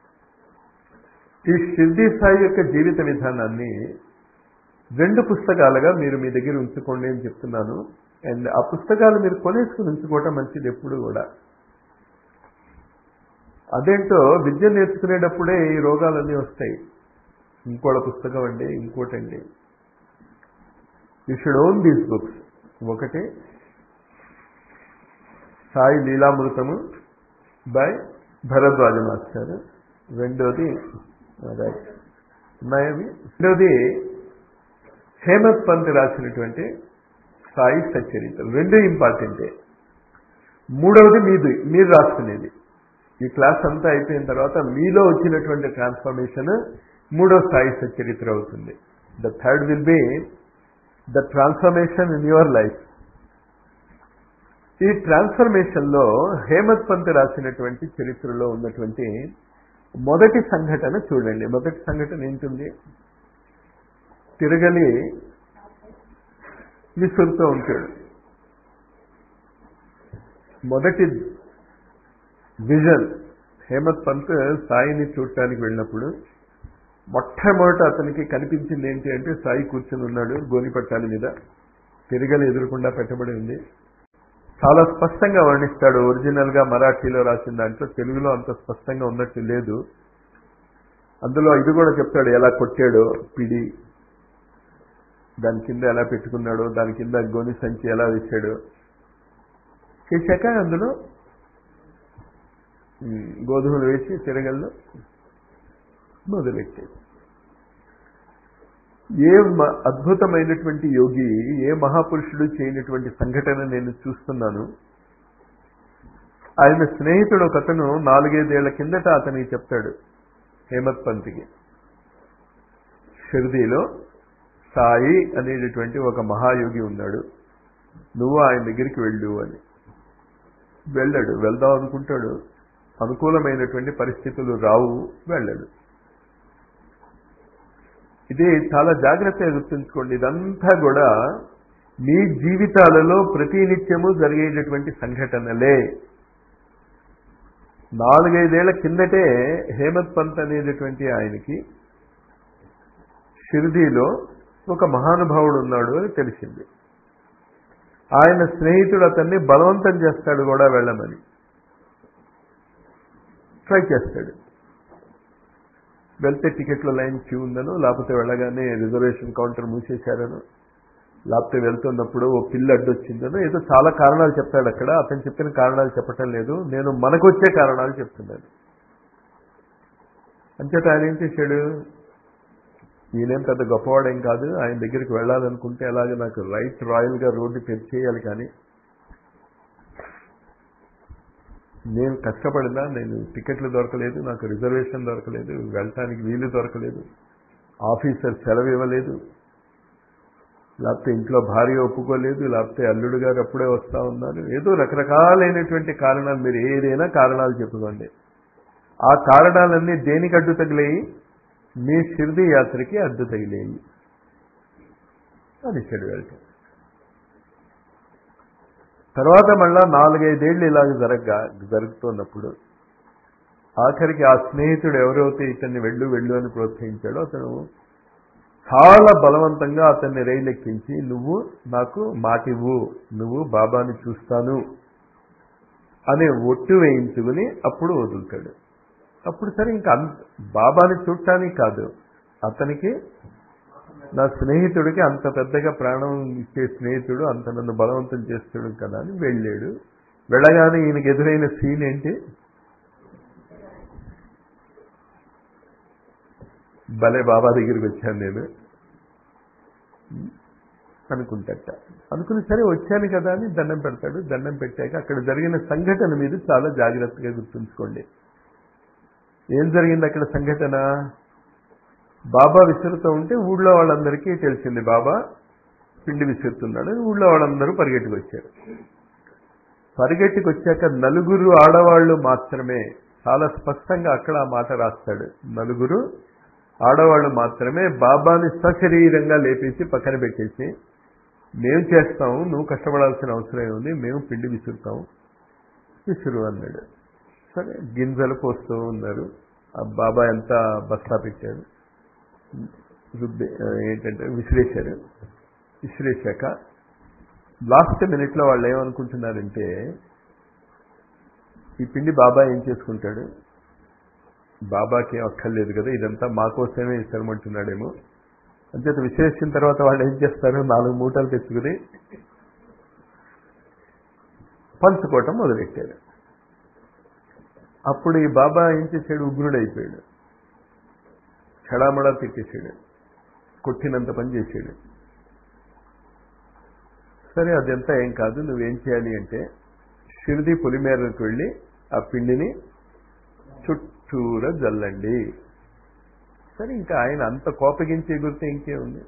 ఈ షిర్డీ సాయి యొక్క జీవిత విధానాన్ని రెండు పుస్తకాలుగా మీరు మీ దగ్గర ఉంచుకోండి అని చెప్తున్నాను. అండ్ ఆ పుస్తకాలు మీరు కొనేసుకుని ఉంచుకోవటం మంచిది ఎప్పుడు కూడా. అదేంటో విద్య నేర్చుకునేటప్పుడే ఈ రోగాలన్నీ వస్తాయి. ఇంకోళ్ళ పుస్తకం అండి, ఇంకోటండి. You should own these books. ఒకటి సాయి లీలామృతము బై భరద్వాజ మాస్టర్, రెండోది ఉన్నాయవి రెండోది హేమత్ పంత్ రాసినటువంటి సాయి సచ్చరిత్ర. రెండు ఇంపార్టెంటే. మూడవది మీది మీరు రాసుకునేది. ఈ క్లాస్ అంతా అయిపోయిన తర్వాత మీలో వచ్చినటువంటి ట్రాన్స్ఫర్మేషన్ మూడో సాయి సచ్చరిత్ర అవుతుంది. The third will be the transformation in your life. ఈ ట్రాన్స్ఫర్మేషన్లో హేమత్ పంత్ రాసినటువంటి చరిత్రలో ఉన్నటువంటి మొదటి సంఘటన చూడండి. మొదటి సంఘటన ఏంటుంది? తిరగలి విసురుతూ ఉంటాడు. మొదటి విజన్ హేమత్ పంత్ సాయిని చూడటానికి వెళ్ళినప్పుడు మొట్టమొదట అతనికి కనిపించింది ఏంటి అంటే సాయి కూర్చొని ఉన్నాడు గోనిపట్టాల మీద, తిరగలి ఎదురకుండా పెట్టబడి ఉంది. చాలా స్పష్టంగా వర్ణిస్తాడు. ఒరిజినల్గా మరాఠీలో రాసిన దాంట్లో తెలుగులో అంత స్పష్టంగా ఉన్నట్టు లేదు. అందులో ఇది కూడా చెప్తాడు, ఎలా కొట్టాడో పిడి, దాని కింద ఎలా పెట్టుకున్నాడో, దాని కింద గోని సంచి ఎలా వేశాడో చేశాక అందులో గోధుమలు వేసి తిరగల్లో మొదలెట్టాడు. ఏ అద్భుతమైనటువంటి యోగి, ఏ మహాపురుషుడు చేయనటువంటి సంఘటన నేను చూస్తున్నాను. ఆయన స్నేహితుడు ఒకతను నాలుగైదేళ్ల కిందట అతనికి చెప్తాడు హేమత్ పంత్కి, షిర్డీలో సాయి అనేటటువంటి ఒక మహాయోగి ఉన్నాడు, నువ్వు ఆయన దగ్గరికి వెళ్ళు అని. వెళ్ళాడు. వెళ్దాం అనుకుంటాడు, అనుకూలమైనటువంటి పరిస్థితులు రావు, వెళ్ళాడు. ఇది చాలా జాగ్రత్తగా గుర్తుంచుకోండి. ఇదంతా కూడా మీ జీవితాలలో ప్రతినిత్యము జరిగేటటువంటి సంఘటనలే. నాలుగైదేళ్ల కిందటే హేమత్ పంత్ అనేటటువంటి ఆయనకి షిర్డీలో ఒక మహానుభావుడు ఉన్నాడు అని తెలిసింది. ఆయన స్నేహితుడు అతన్ని బలవంతం చేస్తాడు కూడా వెళ్ళమని, ట్రై చేస్తాడు. వెళ్తే టికెట్ల లైన్ క్యూ ఉందనో, లేకపోతే వెళ్ళగానే రిజర్వేషన్ కౌంటర్ మూసేశారనో, లేకపోతే వెళ్తున్నప్పుడు ఓ పిల్లి అడ్డొచ్చిందనో ఏదో చాలా కారణాలు చెప్తాడు అక్కడ. అతను చెప్పిన కారణాలు చెప్పటం లేదు, నేను మనకొచ్చే కారణాలు చెప్తున్నాను. అంచేత ఆయన ఏం చేశాడు, ఈయనేం పెద్ద గొప్పవాడేం కాదు, ఆయన దగ్గరికి వెళ్ళాలనుకుంటే అలాగే నాకు రైట్ రాయల్గా రోడ్డు తెరిచేయాలి, కానీ నేను కష్టపడినా నేను టికెట్లు దొరకలేదు, నాకు రిజర్వేషన్ దొరకలేదు, వెళ్ళటానికి వీలు దొరకలేదు, ఆఫీసర్ సెలవు ఇవ్వలేదు, లేకపోతే ఇంట్లో భార్య ఒప్పుకోలేదు, లేకపోతే అల్లుడు గారు అప్పుడే వస్తూ ఉన్నారు, ఏదో రకరకాలైనటువంటి కారణాలు, మీరు ఏదైనా కారణాలు చెప్పుకోండి. ఆ కారణాలన్నీ దేనికి అడ్డు తగిలేయి, మీ షిర్డీ యాత్రకి అడ్డు తగిలేయి అని చెడు వెళ్తాం. తర్వాత మళ్ళా నాలుగైదేళ్లు ఇలాగ జరగ జరుగుతున్నప్పుడు ఆఖరికి ఆ స్నేహితుడు ఎవరైతే ఇతన్ని వెళ్ళు వెళ్ళు అని ప్రోత్సహించాడో అతను చాలా బలవంతంగా అతన్ని రైలు ఎక్కించి, నువ్వు నాకు మాటివ్వు, నువ్వు బాబాని చూస్తాను అనే ఒట్టు వేయించుకుని అప్పుడు వదులుతాడు. అప్పుడు సరే ఇంకా బాబాని చూడటానికి కాదు, అతనికి నా స్నేహితుడికి అంత పెద్దగా ప్రాణం ఇచ్చే స్నేహితుడు అంత నన్ను బలవంతం చేస్తాడు కదా అని వెళ్ళాడు. వెళ్ళగానే ఈయనకి ఎదురైన సీన్ ఏంటి, భలే బాబా దగ్గరికి వచ్చాను నేను అనుకుంటాట. అనుకుని సరే వచ్చాను కదా అని దండం పెడతాడు. దండం పెట్టాక అక్కడ జరిగిన సంఘటన మీరు చాలా జాగ్రత్తగా గుర్తుంచుకోండి. ఏం జరిగింది అక్కడ సంఘటన, బాబా విసురుతూ ఉంటే ఊళ్ళో వాళ్ళందరికీ తెలిసింది బాబా పిండి విసురుతున్నాడు. ఊళ్ళో వాళ్ళందరూ పరిగెట్టుకు వచ్చారు. పరిగెట్టుకు వచ్చాక నలుగురు ఆడవాళ్ళు మాత్రమే, చాలా స్పష్టంగా అక్కడ ఆ మాట రాస్తాడు, నలుగురు ఆడవాళ్ళు మాత్రమే బాబాని సశరీరంగా లేపేసి పక్కన పెట్టేసి, మేము చేస్తాము, నువ్వు కష్టపడాల్సిన అవసరం ఉంది, మేము పిండి విసురుతాము, విసురు అన్నాడు. సరే గింజలు పోస్తూ ఉన్నారు. ఆ బాబా ఎంత బస్తా పెట్టారు, రుబ్బే ఏంటంటే విసిరేశారు. విసిరేశాక లాస్ట్ మినిట్లో వాళ్ళు ఏమనుకుంటున్నారంటే, ఈ పిండి బాబా ఏం చేసుకుంటాడు, బాబాకి ఏం అక్కర్లేదు కదా, ఇదంతా మా కోసమే ఇస్తామంటున్నాడేమో. అంచేత విసిరేసిన తర్వాత వాళ్ళు ఏం చేస్తారు, నాలుగు మూటలు తెచ్చుకుని పంచుకోవటం మొదలెట్టారు. అప్పుడు ఈ బాబా ఏం చేశాడు, ఉగ్రుడైపోయాడు, చెడామడా తిట్టేశాడు, కొట్టినంత పని చేశాడు. సరే అదంతా ఏం కాదు, నువ్వేం చేయాలి అంటే షిర్డీ పొలిమేరకు వెళ్ళి ఆ పిండిని చుట్టూరా జల్లండి. సరే ఇంకా ఆయన అంత కోపగించి ఎగురితే ఇంకేముంది,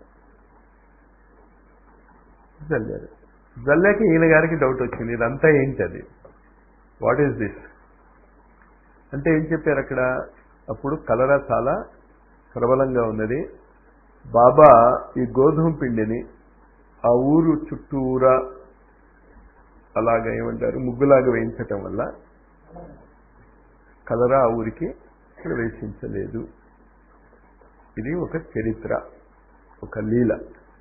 జల్లారు. జల్లాక ఈయన గారికి డౌట్ వచ్చింది, ఇదంతా ఏంటి, అది వాట్ ఈస్ దిస్ అంటే ఏం చెప్పారు అక్కడ. అప్పుడు కలరా చాలా ప్రబలంగా ఉన్నది. బాబా ఈ గోధుమ పిండిని ఆ ఊరు చుట్టూరా అలాగా ఏమంటారు ముగ్గులాగా వేయించటం వల్ల కలరా ఆ ఊరికి ప్రవేశించలేదు. ఇది ఒక చరిత్ర, ఒక లీల.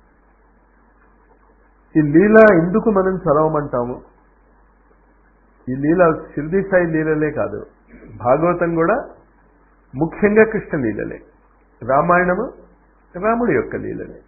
ఈ లీల ఎందుకు మనం చదవమంటాము, ఈ లీల షిర్డీ సాయి లీలలే కాదు, భాగవతం కూడా ముఖ్యంగా కృష్ణ లీలలే, రామాయణము రాముడి యొక్క లీలలే.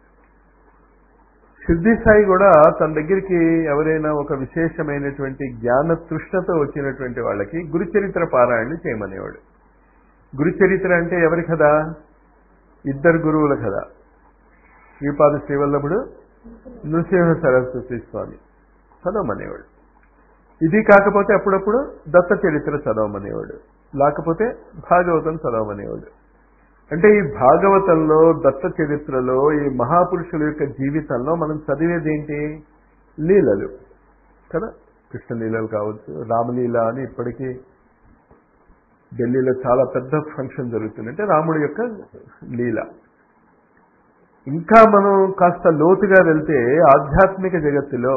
షిర్డీ సాయి కూడా తన దగ్గరికి ఎవరైనా ఒక విశేషమైనటువంటి జ్ఞాన తృష్ణతో వచ్చినటువంటి వాళ్ళకి గురుచరిత్ర పారాయణ చేయమనేవాడు. గురుచరిత్ర అంటే ఎవరి కథ, ఇద్దరు గురువుల కథ, శ్రీపాద శ్రీవల్లభుడు, నృసింహ సరస్వతి స్వామి చదవమనేవాడు. ఇది కాకపోతే అప్పుడప్పుడు దత్త చరిత్ర చదవమనేవాడు, లేకపోతే భాగవతం చదవమనేవాడు. అంటే ఈ భాగవతంలో, దత్త చరిత్రలో, ఈ మహాపురుషుల యొక్క జీవితంలో మనం చదివేది ఏంటి, లీలలు కదా. కృష్ణ లీలలు కావచ్చు, రామలీల అని ఇప్పటికీ ఢిల్లీలో చాలా పెద్ద ఫంక్షన్ జరుగుతుంది, అంటే రాముడి యొక్క లీల. ఇంకా మనం కాస్త లోతుగా వెళ్తే ఆధ్యాత్మిక జగత్తులో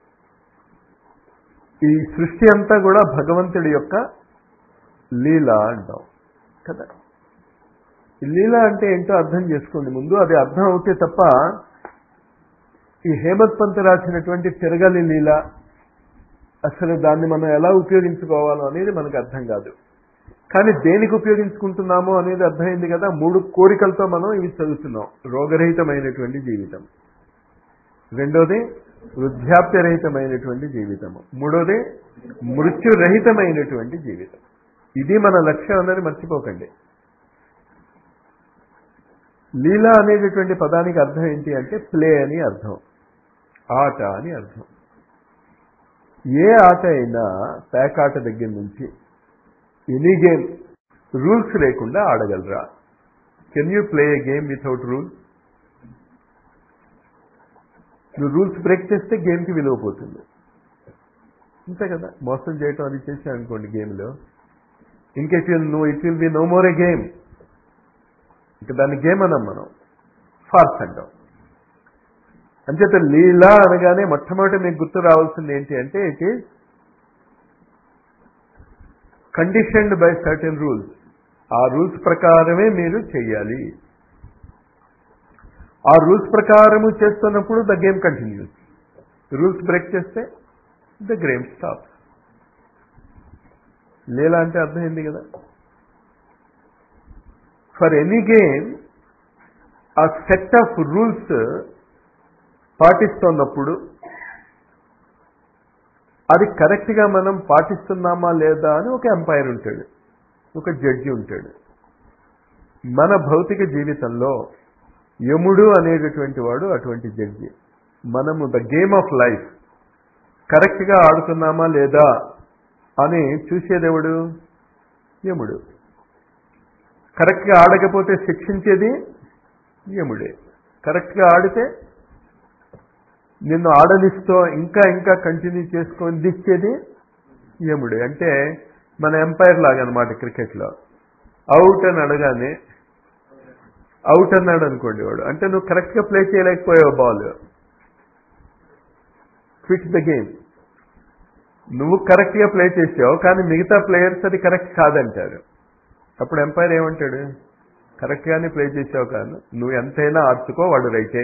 ఈ సృష్టి అంతా కూడా భగవంతుడి యొక్క లీల అంటాం కదా. ఈ లీల అంటే ఏంటో అర్థం చేసుకోండి ముందు. అది అర్థం అవుతే తప్ప ఈ హేమత్ పంత్ రాసినటువంటి తిరగలి లీల అసలు దాన్ని మనం ఎలా ఉపయోగించుకోవాలో అనేది మనకు అర్థం కాదు. కానీ దేనికి ఉపయోగించుకుంటున్నామో అనేది అర్థమైంది కదా. మూడు కోరికలతో మనం ఇవి చదువుతున్నాం. రోగరహితమైనటువంటి జీవితం, రెండోది వృద్ధాప్యరహితమైనటువంటి జీవితము, మూడోది మృత్యురహితమైనటువంటి జీవితం. ఇది మన లక్ష్యం అన్నది మర్చిపోకండి. లీలా అనేటటువంటి పదానికి అర్థం ఏంటి అంటే ప్లే అని అర్థం, ఆట అని అర్థం. ఏ ఆట అయినా పేకాట దగ్గర నుంచి ఎనీ గేమ్ రూల్స్ లేకుండా ఆడగలరా? Can you play a game without rules? నువ్వు రూల్స్ బ్రేక్ చేస్తే గేమ్కి విలువ పోతుంది, అంతే కదా. మోసం చేయటం అది చేసావు అనుకోండి గేమ్లో, ఇంక it will no it will be no more a game. ఇంకా దాన్ని గేమ్ అన్నాం మనం, ఫార్స్ అంటాం. అంచేత లీలా అనగానే మొట్టమొదటి మీకు గుర్తు రావాల్సింది ఏంటి అంటే it is conditioned by certain rules. ఆ రూల్స్ ప్రకారమే మీరు చెయ్యాలి. ఆ రూల్స్ ప్రకారము చేస్తున్నప్పుడు the game continues. Rules break చేస్తే ద గేమ్ స్టాప్. లీలా అంటే అర్థమైంది కదా. For any game a set of rules పాటిస్తున్నప్పుడు అది కరెక్ట్గా మనం పాటిస్తున్నామా లేదా అని ఒక ఎంపైర్ ఉంటాడు, ఒక జడ్జి ఉంటాడు. మన భౌతిక జీవితంలో యముడు అనేటటువంటి వాడు అటువంటి జడ్జి. మనము ద గేమ్ ఆఫ్ లైఫ్ కరెక్ట్గా ఆడుతున్నామా లేదా అని చూసేదేవుడు యముడు. కరెక్ట్గా ఆడకపోతే శిక్షించేది యముడే. కరెక్ట్గా ఆడితే నిన్ను ఆడనిస్తూ ఇంకా ఇంకా కంటిన్యూ చేసుకొని దిచ్చేది యముడే. అంటే మన ఎంపైర్ లాగా అనమాట. క్రికెట్లో అవుట్ అని అడగానే అవుట్ అన్నాడు అనుకోండి వాడు, అంటే నువ్వు కరెక్ట్గా ప్లే చేయలేకపోయావు, బాల్ క్విట్ ద గేమ్. నువ్వు కరెక్ట్గా ప్లే చేసావు కానీ మిగతా ప్లేయర్స్ అది కరెక్ట్ కాదంటారు. అప్పుడు ఎంపైర్ ఏమంటాడు, కరెక్ట్గానే ప్లే చేసావు కాదు, నువ్వు ఎంతైనా ఆర్చుకో, వాడు రైటే.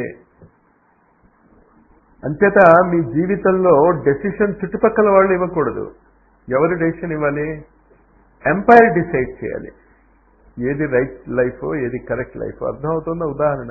అంచేత మీ జీవితంలో డెసిషన్ చుట్టుపక్కల వాళ్ళు ఇవ్వకూడదు. ఎవరు డెసిషన్ ఇవ్వాలి? ఎంపైర్ డిసైడ్ చేయాలి ఏది రైట్ లైఫ్, ఏది కరెక్ట్ లైఫ్. అర్థమవుతుందా? ఉదాహరణ,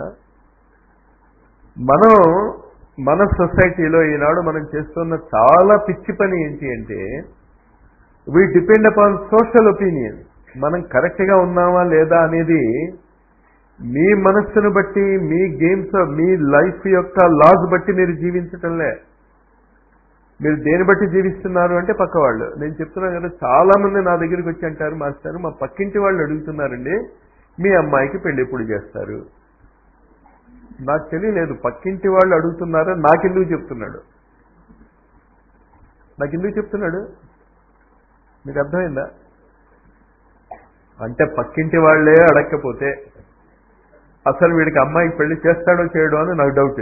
మనం మన సొసైటీలో ఈనాడు మనం చేస్తున్న చాలా పిచ్చి పని ఏంటి అంటే we depend upon social opinion. మనం కరెక్ట్గా ఉన్నామా లేదా అనేది మీ మనస్సును బట్టి, మీ గేమ్స్, మీ లైఫ్ యొక్క లాస్ బట్టి మీరు జీవించటంలే. మీరు దేని బట్టి జీవిస్తున్నారు అంటే పక్క వాళ్ళు. నేను చెప్తున్నాను కదా, చాలా మంది నా దగ్గరికి వచ్చి అంటారు, మాస్టర్ మా పక్కింటి వాళ్ళు అడుగుతున్నారండి మీ అమ్మాయికి పెళ్లి ఎప్పుడు చేస్తారు. నాకు తెలియలేదు, పక్కింటి వాళ్ళు అడుగుతున్నారా నాకెందుకు చెప్తున్నాడు, నాకెందుకు చెప్తున్నాడు మీకు అర్థమైందా? అంటే పక్కింటి వాళ్లే అడగకపోతే అసలు వీడికి అమ్మాయికి పెళ్లి చేస్తాడో చేయడో అని నాకు doubt.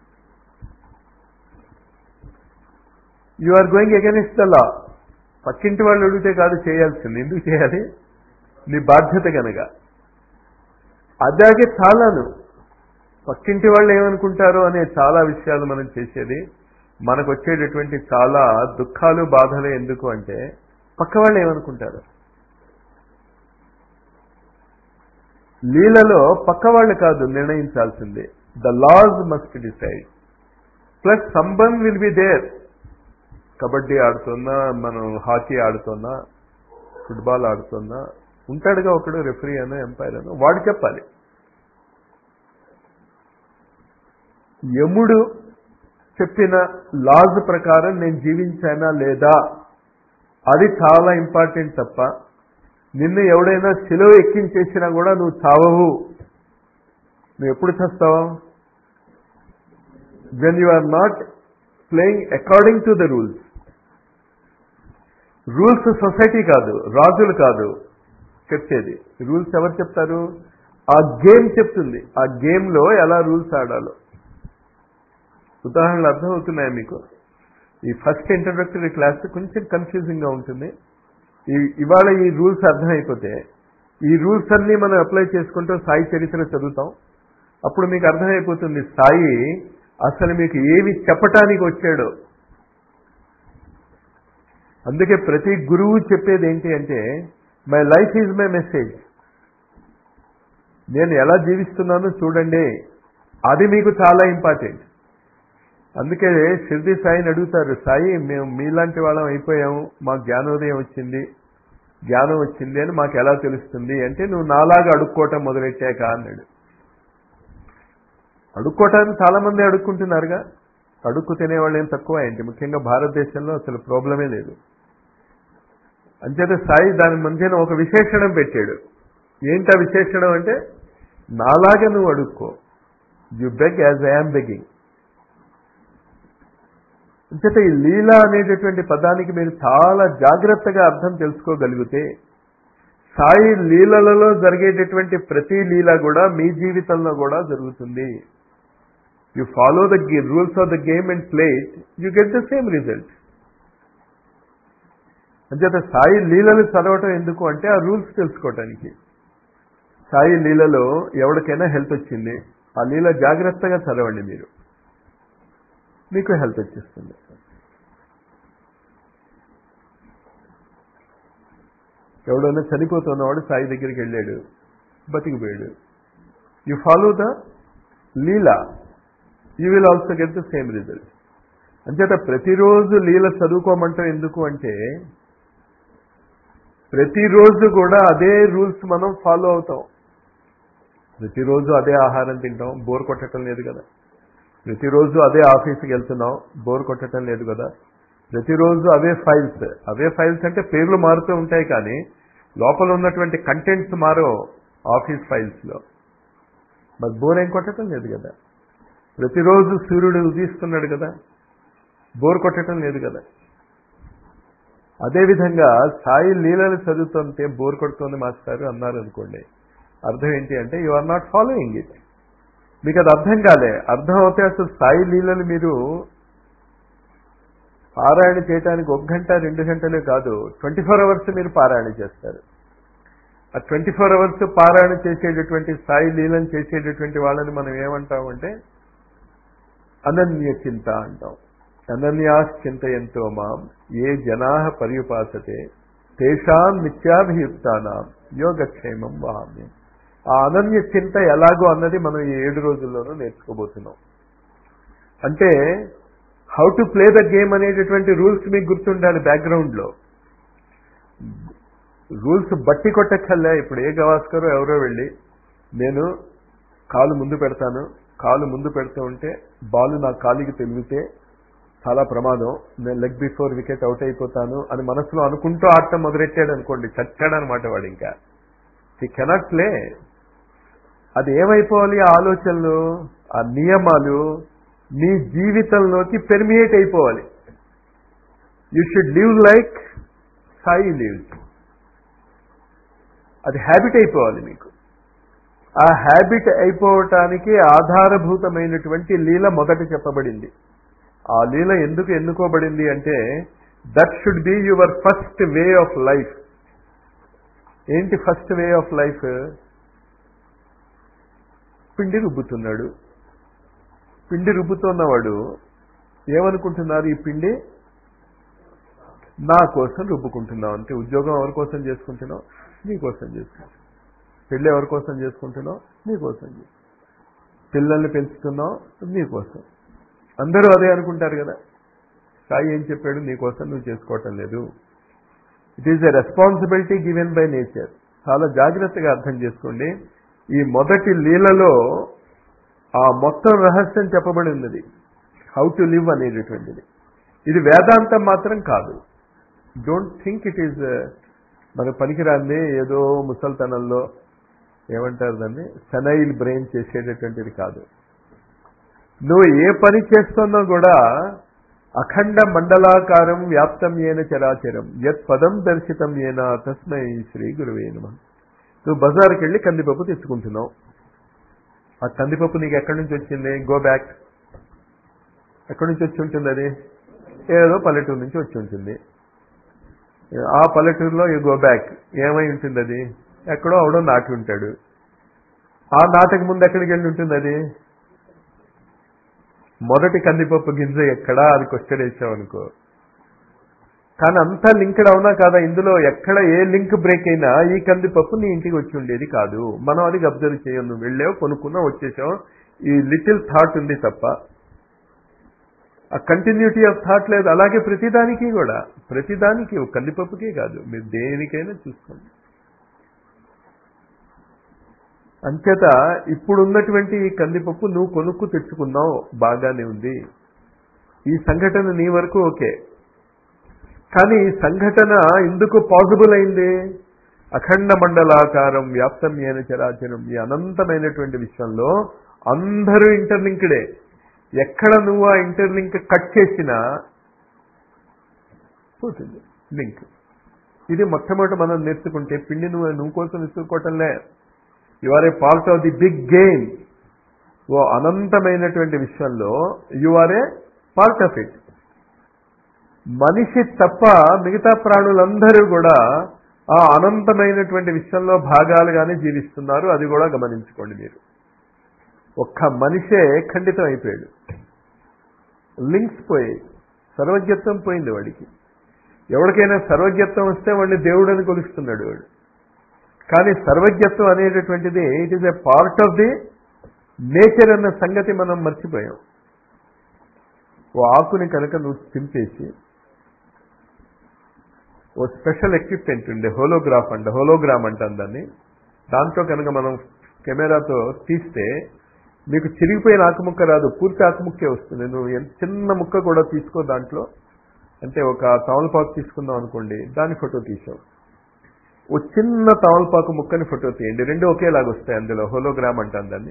You are going against the law. పక్కింటి వాళ్ళు అడిగితే కాదు చేయాల్సింది, ఎందుకు చేయాలి? నీ బాధ్యత కనుక. అదాగే చాలాను పక్కింటి వాళ్ళు ఏమనుకుంటారో అనే చాలా విషయాలు మనం చేసేది. మనకు వచ్చేటటువంటి చాలా దుఃఖాలు, బాధలు ఎందుకు అంటే పక్క వాళ్ళు ఏమనుకుంటారు. లీలలో పక్క వాళ్ళు కాదు నిర్ణయించాల్సింది, the laws must decide. Plus someone will be there. Kabaddi ఆడుతున్నా, మనం హాకీ ఆడుతున్నా, ఫుట్బాల్ ఆడుతున్నా ఉంటాడుగా ఒకడు రెఫరీ అనో ఎంపైర్ అనో, వాడు చెప్పాలి. యముడు చెప్పిన లాస్ ప్రకారం నేను జీవించానా లేదా అది చాలా ఇంపార్టెంట్ తప్ప నిన్ను ఎవడైనా సిలువ ఎక్కించేసినా కూడా నువ్వు చావవు. నువ్వు ఎప్పుడు చస్తావు? When you are not playing according to the rules. Rules society కాదు, రాజులు కాదు చెప్పేది. రూల్స్ ఎవరు చెప్తారు? ఆ గేమ్ చెప్తుంది. ఆ గేమ్లో ఎలా రూల్స్ ఆడాలో. ఉదాహరణలు అర్థమవుతున్నాయా మీకు? ఈ ఫస్ట్ ఇంట్రడక్టరీ క్లాస్ కొంచెం కన్ఫ్యూజింగ్గా ఉంటుంది. ఈ ఇవాళ ఈ రూల్స్ అర్థమైపోతే ఈ రూల్స్ అన్నీ మనం అప్లై చేసుకుంటూ సాయి చరిత్ర చదువుతాం. అప్పుడు మీకు అర్థమైపోతుంది సాయి అసలు మీకు ఏవి చెప్పటానికి వచ్చాడో. అందుకే ప్రతి గురువు చెప్పేది ఏంటి అంటే my life is my message. నేను ఎలా జీవిస్తున్నానో చూడండి, అది మీకు చాలా ఇంపార్టెంట్. అందుకే షిర్డి సాయిని అడుగుతారు, సాయి మేము మీలాంటి వాళ్ళం అయిపోయాము, మాకు జ్ఞానోదయం వచ్చింది, జ్ఞానం వచ్చింది అని మాకు ఎలా తెలుస్తుంది అంటే, నువ్వు నాలాగా అడుక్కోవటం మొదలెట్టాక అన్నాడు. అడుక్కోవటానికి చాలా మంది అడుక్కుంటున్నారుగా, అడుక్కు తినేవాళ్ళు ఏం తక్కువ ఏంటి? ముఖ్యంగా భారతదేశంలో అసలు ప్రాబ్లమే లేదు. అంచేత సాయి దాని మధ్యన ఒక విశేషణం పెట్టాడు. ఏంటా విశేషణం అంటే, నాలాగా నువ్వు అడుక్కో, you beg as I'm begging. అంచేత ఈ లీల అనేటటువంటి పదానికి మీరు చాలా జాగ్రత్తగా అర్థం తెలుసుకోగలిగితే, సాయి లీలలలో జరిగేటటువంటి ప్రతి లీల కూడా మీ జీవితంలో కూడా జరుగుతుంది. You follow the rules of the game and play it, you get the same result. అంచేత సాయి లీలలు చదవటం ఎందుకు అంటే, ఆ రూల్స్ తెలుసుకోవటానికి. సాయి లీలలో ఎవరికైనా హెల్త్ వచ్చింది, ఆ లీల జాగ్రత్తగా చదవండి, మీరు మీకు హెల్త్ వచ్చేస్తుంది. ఎవడైనా చనిపోతున్నవాడు సాయి దగ్గరికి వెళ్ళాడు, బతికిపోయాడు. You follow the leela, you will also get the same result. అంచేత ప్రతిరోజు లీల చదువుకోమంటాం ఎందుకు అంటే, ప్రతిరోజు కూడా అదే రూల్స్ మనం ఫాలో అవుతాం. ప్రతిరోజు అదే ఆహారం తింటాం, బోర్ కొట్టడం లేదు కదా. ప్రతిరోజు అదే ఆఫీస్కి వెళ్తున్నాం, బోర్ కొట్టడం లేదు కదా. ప్రతిరోజు అవే ఫైల్స్, అవే ఫైల్స్ అంటే పేర్లు మారుతూ ఉంటాయి కానీ లోపల ఉన్నటువంటి కంటెంట్స్ మారో ఆఫీస్ ఫైల్స్లో, మరి బోర్ ఏం కొట్టడం లేదు కదా. ప్రతిరోజు సూర్యుడు ఉదయిస్తున్నాడు కదా, బోర్ కొట్టడం లేదు కదా. అదేవిధంగా సాయి లీలలు చదువుతుంటే బోర్ కొడుతుంది మాస్టారు అన్నారు అనుకోండి, అర్థం ఏంటి అంటే, you are not following it. మీకు అది అర్థం కాలే. అర్థం అవుతే అసలు సాయి లీలలు మీరు పారాయణ చేయడానికి ఒక గంట రెండు గంటలే కాదు, ట్వంటీ ఫోర్ అవర్స్ మీరు పారాయణ చేస్తారు. ఆ ట్వంటీ ఫోర్ అవర్స్ పారాయణ చేసేటటువంటి సాయి లీలను చేసేటటువంటి వాళ్ళని మనం ఏమంటామంటే అనన్య చింత అంటాం. అనన్యాశ్చింతయంతో మాం ఏ జనా పర్యుపాసతే తేషాం నిత్యాభియుక్తానాం యోగక్షేమం వహామ్యం. ఆ అనన్య చింత ఎలాగో అన్నది మనం ఈ ఏడు రోజుల్లోనూ నేర్చుకోబోతున్నాం. అంటే how to play the game అనేటటువంటి రూల్స్ మీకు గుర్తుండాలి. బ్యాక్గ్రౌండ్లో రూల్స్ బట్టి కొట్టక్కర్లే. ఇప్పుడు ఏ గవాస్కరో ఎవరో వెళ్ళి, నేను కాలు ముందు పెడతాను, కాలు ముందు పెడుతూ ఉంటే బాలు నా కాలికి తెలిగితే చాలా ప్రమాదం, నేను లెగ్ బిఫోర్ వికెట్ అవుట్ అయిపోతాను అని మనసులో అనుకుంటూ ఆడటం మొదలెట్టాడు అనుకోండి, చచ్చాడనమాట వాడు. ఇంకా హీ కెనాట్ ప్లే. అది ఏమైపోవాలి, ఆ ఆలోచనలు, ఆ నియమాలు మీ జీవితంలోకి పెర్మియేట్ అయిపోవాలి. You should live like Sai lives. అది హ్యాబిట్ అయిపోవాలి మీకు. ఆ హ్యాబిట్ అయిపోవటానికి ఆధారభూతమైనటువంటి లీల మొదట చెప్పబడింది. ఆ లీల ఎందుకు ఎన్నుకోబడింది అంటే, that should be your first way of life. ఏంటి ఫస్ట్ వే ఆఫ్ లైఫ్? పిండి రుబ్బుతున్నాడు. పిండి రుబ్బుతున్నవాడు ఏమనుకుంటున్నారు, ఈ పిండి నా కోసం రుబ్బుకుంటున్నావు. అంటే ఉద్యోగం ఎవరి కోసం చేసుకుంటున్నావు? నీ కోసం చేసుకుంటున్నావు. పెళ్ళి ఎవరి కోసం చేసుకుంటున్నావు? నీ కోసం. పిల్లల్ని పెంచుతున్నావు నీ కోసం. అందరూ అదే అనుకుంటారు కదా. సాయి ఏం చెప్పాడు? నీ కోసం నువ్వు చేసుకోవటం లేదు. It is a responsibility given by nature. చాలా జాగ్రత్తగా అర్థం చేసుకోండి. ఈ మొదటి లీలలో ఆ మొత్తం రహస్యం చెప్పబడి ఉన్నది, హౌ టు లివ్ అనేటటువంటిది. ఇది వేదాంతం మాత్రం కాదు. డోంట్ థింక్ ఇట్ ఈజ్ మన పనికిరాంది, ఏదో ముసల్తనంలో ఏమంటారు దాన్ని, సెనైల్ బ్రెయిన్ చేసేటటువంటిది కాదు. నువ్వు ఏ పని చేస్తున్నా కూడా అఖండ మండలాకారం వ్యాప్తం ఏన చరాచరం యత్ పదం దర్శితం ఏన తస్మై శ్రీ గురువే నమః. నువ్వు బజార్కి వెళ్ళి కందిపప్పు తెచ్చుకుంటున్నావు. ఆ కందిపప్పు నీకు ఎక్కడి నుంచి వచ్చింది? Go back. ఎక్కడి నుంచి వచ్చి ఉంటుంది? అది ఏదో పల్లెటూరు నుంచి వచ్చి ఉంటుంది. ఆ పల్లెటూరులో యూ గో బ్యాక్, ఏమై ఉంటుంది? అది ఎక్కడో అవడో నాటి ఉంటాడు. ఆ నాటక ముందు ఎక్కడికి వెళ్ళి ఉంటుంది? అది మొదటి కందిపప్పు గింజ ఎక్కడా, అది క్వశ్చన్ వేసామనుకో. కానీ అంతా లింక్డ్ అవునా కాదా? ఇందులో ఎక్కడ ఏ లింక్ బ్రేక్ అయినా ఈ కందిపప్పు నీ ఇంటికి వచ్చి ఉండేది కాదు. మనం అది అబ్జర్వ్ చేయం. నువ్వు వెళ్ళావు, కొనుక్కున్నావు, వచ్చేసావు. ఈ లిటిల్ థాట్ ఉంది తప్ప ఆ కంటిన్యూటీ ఆఫ్ థాట్ లేదు. అలాగే ప్రతిదానికి కూడా, ప్రతిదానికి కందిపప్పుకే కాదు, మీరు దేనికైనా చూసుకోండి. అంచేత ఇప్పుడున్నటువంటి ఈ కందిపప్పు నువ్వు కొనుక్కు తెచ్చుకున్నావు, బాగానే ఉంది. ఈ సంఘటన నీ వరకు ఓకే. కానీ ఈ సంఘటన ఎందుకు పాసిబుల్ అయింది? అఖండ మండలాకారం వ్యాప్తం ఏన చరాచరం, ఈ అనంతమైనటువంటి విశ్వంలో అందరూ ఇంటర్లింక్డే. ఎక్కడ నువ్వు ఆ ఇంటర్లింక్ కట్ చేసినా పోతుంది లింక్. ఇది మొట్టమొదటి మనం నేర్చుకుంటే, పిండి నువ్వు నువ్వు కోసం విసురుకోవటంలే, you are a part of the big game. ఓ అనంతమైనటువంటి విశ్వంలో you are a part of it. మనిషి తప్ప మిగతా ప్రాణులందరూ కూడా ఆ అనంతమైనటువంటి విశ్వంలో భాగాలుగానే జీవిస్తున్నారు. అది కూడా గమనించుకోండి మీరు. ఒక్క మనిషే ఖండితం అయిపోయాడు, లింక్స్ పోయాయి, సర్వజ్ఞత్వం పోయింది వాడికి. ఎవరికైనా సర్వజ్ఞత్వం వస్తే వాడిని దేవుడు అని కొలుస్తున్నాడు వాడు. కానీ సర్వజ్ఞత్వం అనేటటువంటిది it is a part of the nature అన్న సంగతి మనం మర్చిపోయాం. ఓ ఆకుని కనుక నువ్వు తింపేసి, ఓ స్పెషల్ ఎక్విప్మెంట్ ఉండే హోలోగ్రాఫ్ అంట, హోలోగ్రామ్ అంటాం దాన్ని, దాంట్లో కనుక మనం కెమెరాతో తీస్తే మీకు చిరిగిపోయిన ఆకుముక్క రాదు, పూర్తి ఆకుముక్కే వస్తుంది. నువ్వు ఎంత చిన్న ముక్క కూడా తీసుకో దాంట్లో, అంటే ఒక తమలపాకు తీసుకుందాం అనుకోండి, దాని ఫోటో తీసాం. ఓ చిన్న తమలపాకు ముక్కని ఫోటో తీయండి, రెండు ఒకేలాగా వస్తాయి. అందులో హోలోగ్రామ్ అంటాం దాన్ని.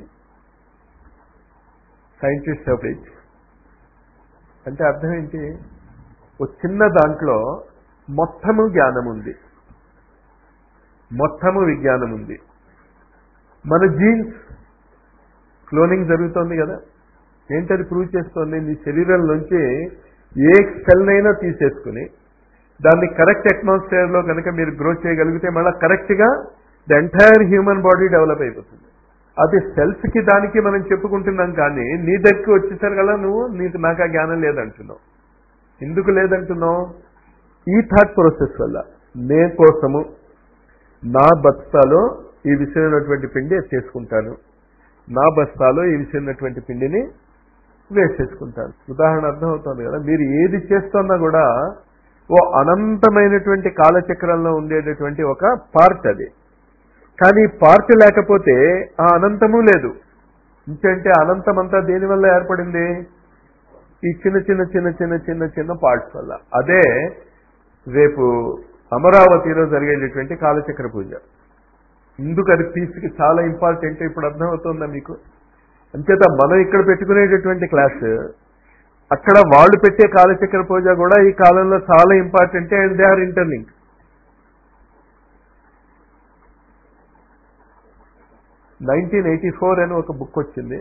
సైంటిస్ట్ ఆఫ్ ఇట్ అంటే అర్థం ఏంటి? ఓ చిన్న దాంట్లో మొత్తము జ్ఞానం ఉంది, మొత్తము విజ్ఞానం ఉంది. మన జీన్స్ క్లోనింగ్ జరుగుతోంది కదా, ఏంటది ప్రూవ్ చేస్తోంది? నీ శరీరంలోంచి ఏ సెల్నైనా తీసేసుకుని దాన్ని కరెక్ట్ అట్మాస్ఫియర్లో కనుక మీరు గ్రో చేయగలిగితే మళ్ళీ కరెక్ట్గా the entire human body develop అయిపోతుంది. అది సెల్స్కి దానికి మనం చెప్పుకుంటున్నాం, కానీ నీ దగ్గరికి వచ్చేసరి కదా నువ్వు నీకు నాకు ఆ జ్ఞానం లేదంటున్నావు. ఎందుకు లేదంటున్నావు? ఈ థాట్ ప్రాసెస్ వల్ల. నే కోసము నా బస్తాలో ఈ విషయమైనటువంటి పిండి చేసుకుంటాను, నా బస్తాలో ఈ విషయమైనటువంటి పిండిని వేసేసుకుంటాను. ఉదాహరణ అర్థమవుతుంది కదా. మీరు ఏది చేస్తున్నా కూడా ఓ అనంతమైనటువంటి కాలచక్రంలో ఉండేటటువంటి ఒక పార్ట్ అది. కానీ పార్ట్ లేకపోతే ఆ అనంతము లేదు. ఇంకంటే అనంతమంతా దేనివల్ల ఏర్పడింది? ఈ చిన్న చిన్న చిన్న చిన్న చిన్న చిన్న పార్ట్స్ వల్ల. అదే రేపు అమరావతిలో జరిగేటటువంటి కాలచక్ర పూజ. ఇందుకు అది పీస్కి చాలా ఇంపార్టెంట్. ఇప్పుడు అర్థమవుతుందా మీకు? అంచేత మనం ఇక్కడ పెట్టుకునేటటువంటి క్లాస్, అక్కడ వాళ్ళు పెట్టే కాలచక్ర పూజ కూడా ఈ కాలంలో చాలా important. And they are interlink. Nineteen eighty four అని ఒక బుక్ వచ్చింది.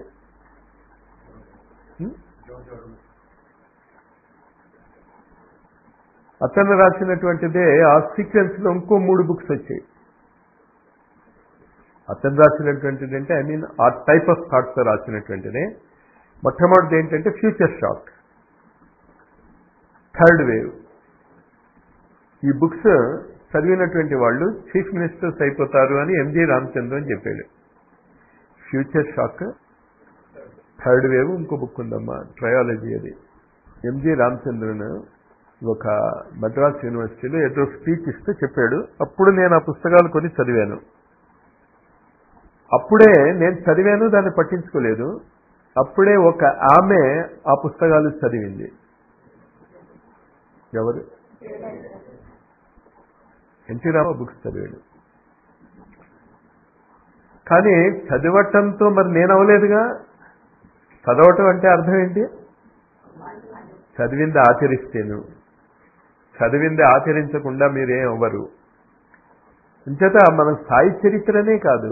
అతను రాసినటువంటిదే. ఆ సీక్వెన్స్ లో ఇంకో మూడు బుక్స్ వచ్చాయి. అతను రాసినటువంటిది అంటే ఐ మీన్ ఆ టైప్ ఆఫ్ థాట్స్ రాసినటువంటిదే. మొట్టమొదటిది ఏంటంటే ఫ్యూచర్ షాక్, థర్డ్ వేవ్. ఈ బుక్స్ చదివినటువంటి వాళ్ళు చీఫ్ మినిస్టర్స్ అయిపోతారు అని ఎంజి రామచంద్రన్ చెప్పాడు. ఫ్యూచర్ షాక్, థర్డ్ వేవ్, ఇంకో బుక్ ఉందమ్మా ట్రయాలజీ. అది ఎంజి రామచంద్రన్ ఒక మద్రాస్ యూనివర్సిటీలో ఏదో స్పీచ్ ఇస్తే చెప్పాడు. అప్పుడు నేను ఆ పుస్తకాలు కొని చదివాను. అప్పుడే నేను చదివాను, దాన్ని పట్టించుకోలేదు. అప్పుడే ఒక ఆమె ఆ పుస్తకాలు చదివింది. ఎవరు? ఎన్టీ రామారావు బుక్స్ చదివాడు. కానీ చదవటంతో మరి నేను అవలేదుగా. చదవటం అంటే అర్థం ఏంటి? చదివింది ఆచరిస్తేను. చదివింది ఆచరించకుండా మీరేం అవ్వరు. అంచేత మన సాయి చరిత్రనే కాదు,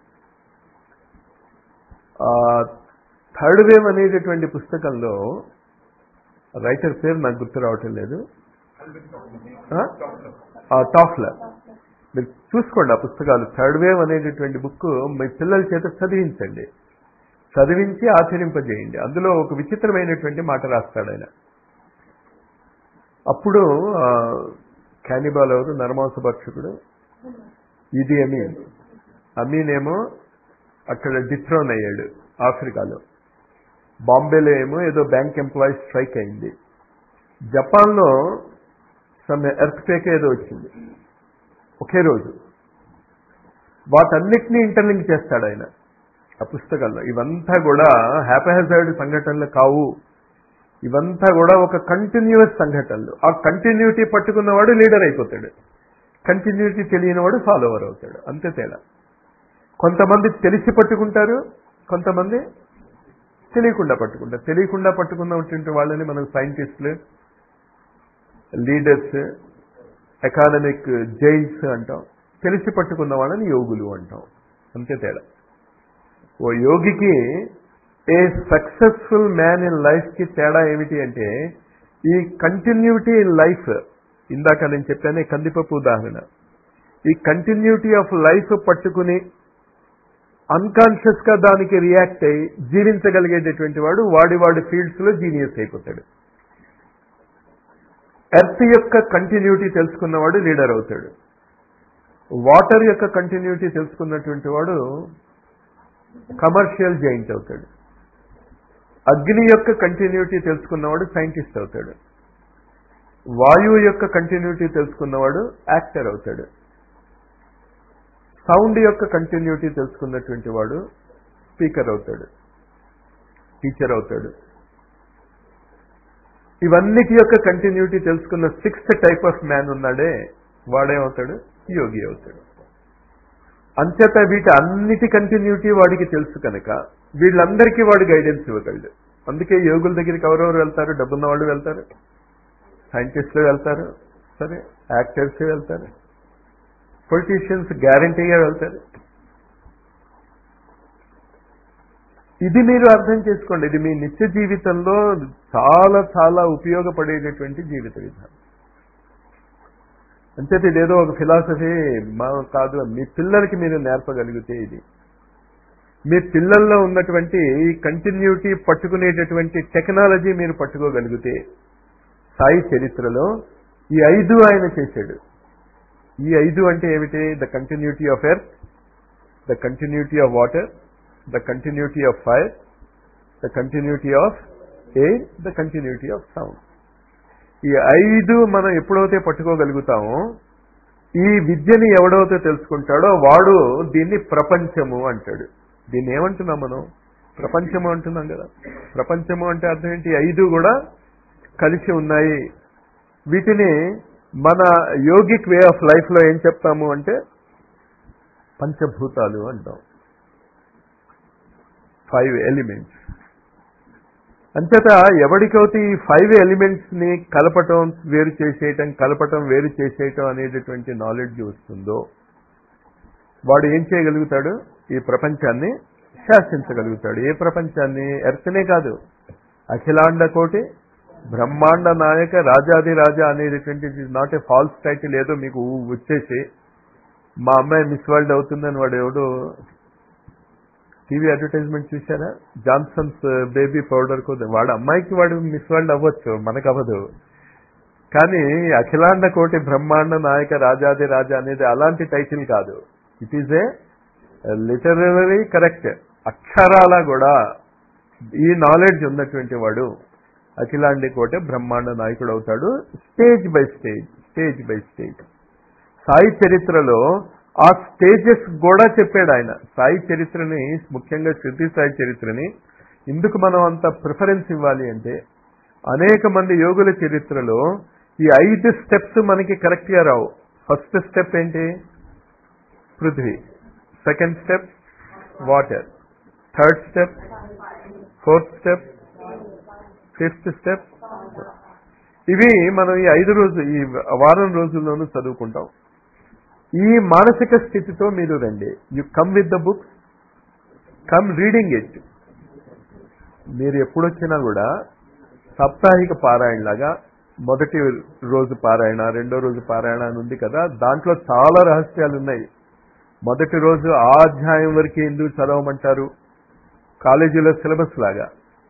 థర్డ్ వేవ్ అనేటటువంటి పుస్తకంలో రైటర్ పేరు నాకు గుర్తు రావటం లేదు, టాఫ్లర్. మీరు చూసుకోండి ఆ పుస్తకాలు. థర్డ్ వేవ్ అనేటటువంటి బుక్ మీ పిల్లల చేత చదివించండి, చదివించి ఆచరింపజేయండి. అందులో ఒక విచిత్రమైనటువంటి మాట రాస్తాడు ఆయన. అప్పుడు క్యానిబాల్ ఎవరు? నరమాంసభక్షకుడు ఇది అమీన్. అమీన్ ఏమో అక్కడ డిథ్రోన్ అయ్యాడు ఆఫ్రికాలో. బాంబేలో ఏమో ఏదో బ్యాంక్ ఎంప్లాయీస్ స్ట్రైక్ అయింది. జపాన్లో సమ్ ఎర్త్ క్వేక్ ఏదో వచ్చింది ఒకే రోజు. వాటన్నిటినీ ఇంటర్లింక్ చేస్తాడు ఆయన ఆ పుస్తకాల్లో. ఇవంతా కూడా హ్యాపీహెజార్డ్ సంఘటనలు కావు, ఇవంతా కూడా ఒక కంటిన్యూస్ సంఘటనలు. ఆ కంటిన్యూటీ పట్టుకున్నవాడు లీడర్ అయిపోతాడు, కంటిన్యూటీ తెలియనివాడు ఫాలోవర్ అవుతాడు, అంతే తేడా. కొంతమంది తెలిసి పట్టుకుంటారు, కొంతమంది తెలియకుండా పట్టుకుంటారు. తెలియకుండా పట్టుకున్నటువంటి వాళ్ళని మనం సైంటిస్టులు, లీడర్స్, ఎకానమిక్ జైన్స్ అంటాం. తెలిసి పట్టుకున్న వాళ్ళని యోగులు అంటాం, అంతే తేడా. ఓ యోగికి ఏ సక్సెస్ఫుల్ మ్యాన్ ఇన్ లైఫ్కి తేడా ఏమిటి అంటే ఈ కంటిన్యూటీ ఇన్ లైఫ్. ఇందాక నేను చెప్పాను కందిపప్పు ఉదాహరణ. ఈ కంటిన్యూటీ ఆఫ్ లైఫ్ పట్టుకుని అన్కాన్షియస్గా దానికి రియాక్ట్ అయ్యి జీవించగలిగేటటువంటి వాడు వాడి వాడి ఫీల్డ్స్లో జీనియస్ అయిపోతాడు. ఎర్త్ యొక్క కంటిన్యూటీ తెలుసుకున్నవాడు లీడర్ అవుతాడు. వాటర్ యొక్క కంటిన్యూటీ తెలుసుకున్నటువంటి వాడు కమర్షియల్ జైంట్ అవుతాడు. అగ్ని యొక్క కంటిన్యూటీ తెలుసుకున్నవాడు సైంటిస్ట్ అవుతాడు. వాయువు యొక్క కంటిన్యూటీ తెలుసుకున్నవాడు యాక్టర్ అవుతాడు. సౌండ్ యొక్క కంటిన్యూటీ తెలుసుకున్నటువంటి వాడు స్పీకర్ అవుతాడు, టీచర్ అవుతాడు. ఇవన్నిటి యొక్క కంటిన్యూటీ తెలుసుకున్న సిక్స్త్ టైప్ ఆఫ్ మ్యాన్ ఉన్నాడే వాడేమవుతాడు, యోగి అవుతాడు. అంచేత వీటి అన్నిటి కంటిన్యూటీ వాడికి తెలుసు కనుక వీళ్ళందరికీ వాడు గైడెన్స్ ఇవ్వగలడు. అందుకే యోగుల దగ్గరికి ఎవరెవరు వెళ్తారు, డబ్బున్న వాళ్ళు వెళ్తారు, సైంటిస్టులు వెళ్తారు, సరే యాక్టర్స్ వెళ్తారు, పొలిటీషియన్స్ గ్యారంటీగా వెళ్తారు. ఇది మీరు అర్థం చేసుకోండి. ఇది మీ నిత్య జీవితంలో చాలా చాలా ఉపయోగపడేటటువంటి జీవిత విధానం. అంచేత ఇదేదో ఒక ఫిలాసఫీ మా కాదు, మీ పిల్లలకి మీరు నేర్పగలిగితే ఇది. మీ పిల్లల్లో ఉన్నటువంటి ఈ కంటిన్యూటీ పట్టుకునేటటువంటి టెక్నాలజీ మీరు పట్టుకోగలిగితే, సాయి చరిత్రలో ఈ ఐదు ఆయన చేశాడు. ఈ ఐదు అంటే ఏమిటి? The continuity of earth, the continuity of water, the continuity of fire, the continuity of air, the continuity of sound. ఈ ఐదు మనం ఎప్పుడైతే పట్టుకోగలుగుతామో, ఈ విద్యని ఎవడైతే తెలుసుకుంటాడో వాడు దీన్ని ప్రపంచము అంటాడు. దీన్ని ఏమంటున్నాం మనం? ప్రపంచము అంటున్నాం కదా. ప్రపంచము అంటే అర్థం ఏంటి? ఐదు కూడా కలిసి ఉన్నాయి. వీటిని మన యోగిక్ వే ఆఫ్ లైఫ్లో ఏం చెప్తాము అంటే పంచభూతాలు అంటాం, ఫైవ్ ఎలిమెంట్స్. అంచేత ఎవరికైతే ఈ ఫైవ్ ఎలిమెంట్స్ని కలపటం వేరు చేసేయటం, కలపటం వేరు చేసేయటం అనేటటువంటి నాలెడ్జ్ వస్తుందో వాడు ఏం చేయగలుగుతాడు? ఈ ప్రపంచాన్ని శాసించగలుగుతాడు. ఏ ప్రపంచాన్ని? ఎర్త్నే కాదు, అఖిలాండ కోటి బ్రహ్మాండ నాయక రాజాది రాజా అనేటటువంటి నాట్ ఏ ఫాల్స్ టైటిల్ ఏదో మీకు వచ్చేసి మా అమ్మాయి మిస్ వరల్డ్ అవుతుందని వాడు ఎవడో టీవీ అడ్వర్టైజ్మెంట్ చూసారా? జాన్సన్స్ బేబీ పౌడర్ కో వాడు అమ్మాయికి వాడు మిస్ వరల్డ్ అవ్వచ్చు, మనకు అవ్వదు. కానీ అఖిలాండ కోటి బ్రహ్మాండ నాయక రాజాది రాజా అనేది అలాంటి టైటిల్ కాదు. It is a literary correct. అక్షరాల కూడా ఈ నాలెడ్జ్ ఉన్నటువంటి వాడు అఖిలాండ కోటి బ్రహ్మాండ నాయకుడు అవుతాడు. Stage by stage, stage by stage. Sai చరిత్రలో ఆ స్టేజెస్ కూడా చెప్పాడు ఆయన. సాయి చరిత్రని, ముఖ్యంగా శృతి సాయి చరిత్రని ఎందుకు మనం అంత ప్రిఫరెన్స్ ఇవ్వాలి అంటే, అనేక మంది యోగుల చరిత్రలో ఈ ఐదు స్టెప్స్ మనకి కరెక్ట్గా రావు. ఫస్ట్ స్టెప్ ఏంటి? పృథ్వీ. Second step water. Third step, fourth step, fifth step. ఇవి మనం ఈ ఐదు రోజు ఈ వారం రోజుల్లోనూ చదువుకుంటాం. ఈ మానసిక స్థితితో మీరు రండి. You come with the book, come reading it. మీరు ఎప్పుడొచ్చినా కూడా సాప్తాహిక పారాయణ లాగా మొదటి రోజు పారాయణ, రెండో రోజు పారాయణ అని ఉంది కదా, దాంట్లో చాలా రహస్యాలు ఉన్నాయి. మొదటి రోజు ఆ అధ్యాయం వరకు ఎందుకు చదవమంటారు? కాలేజీలో సిలబస్ లాగా.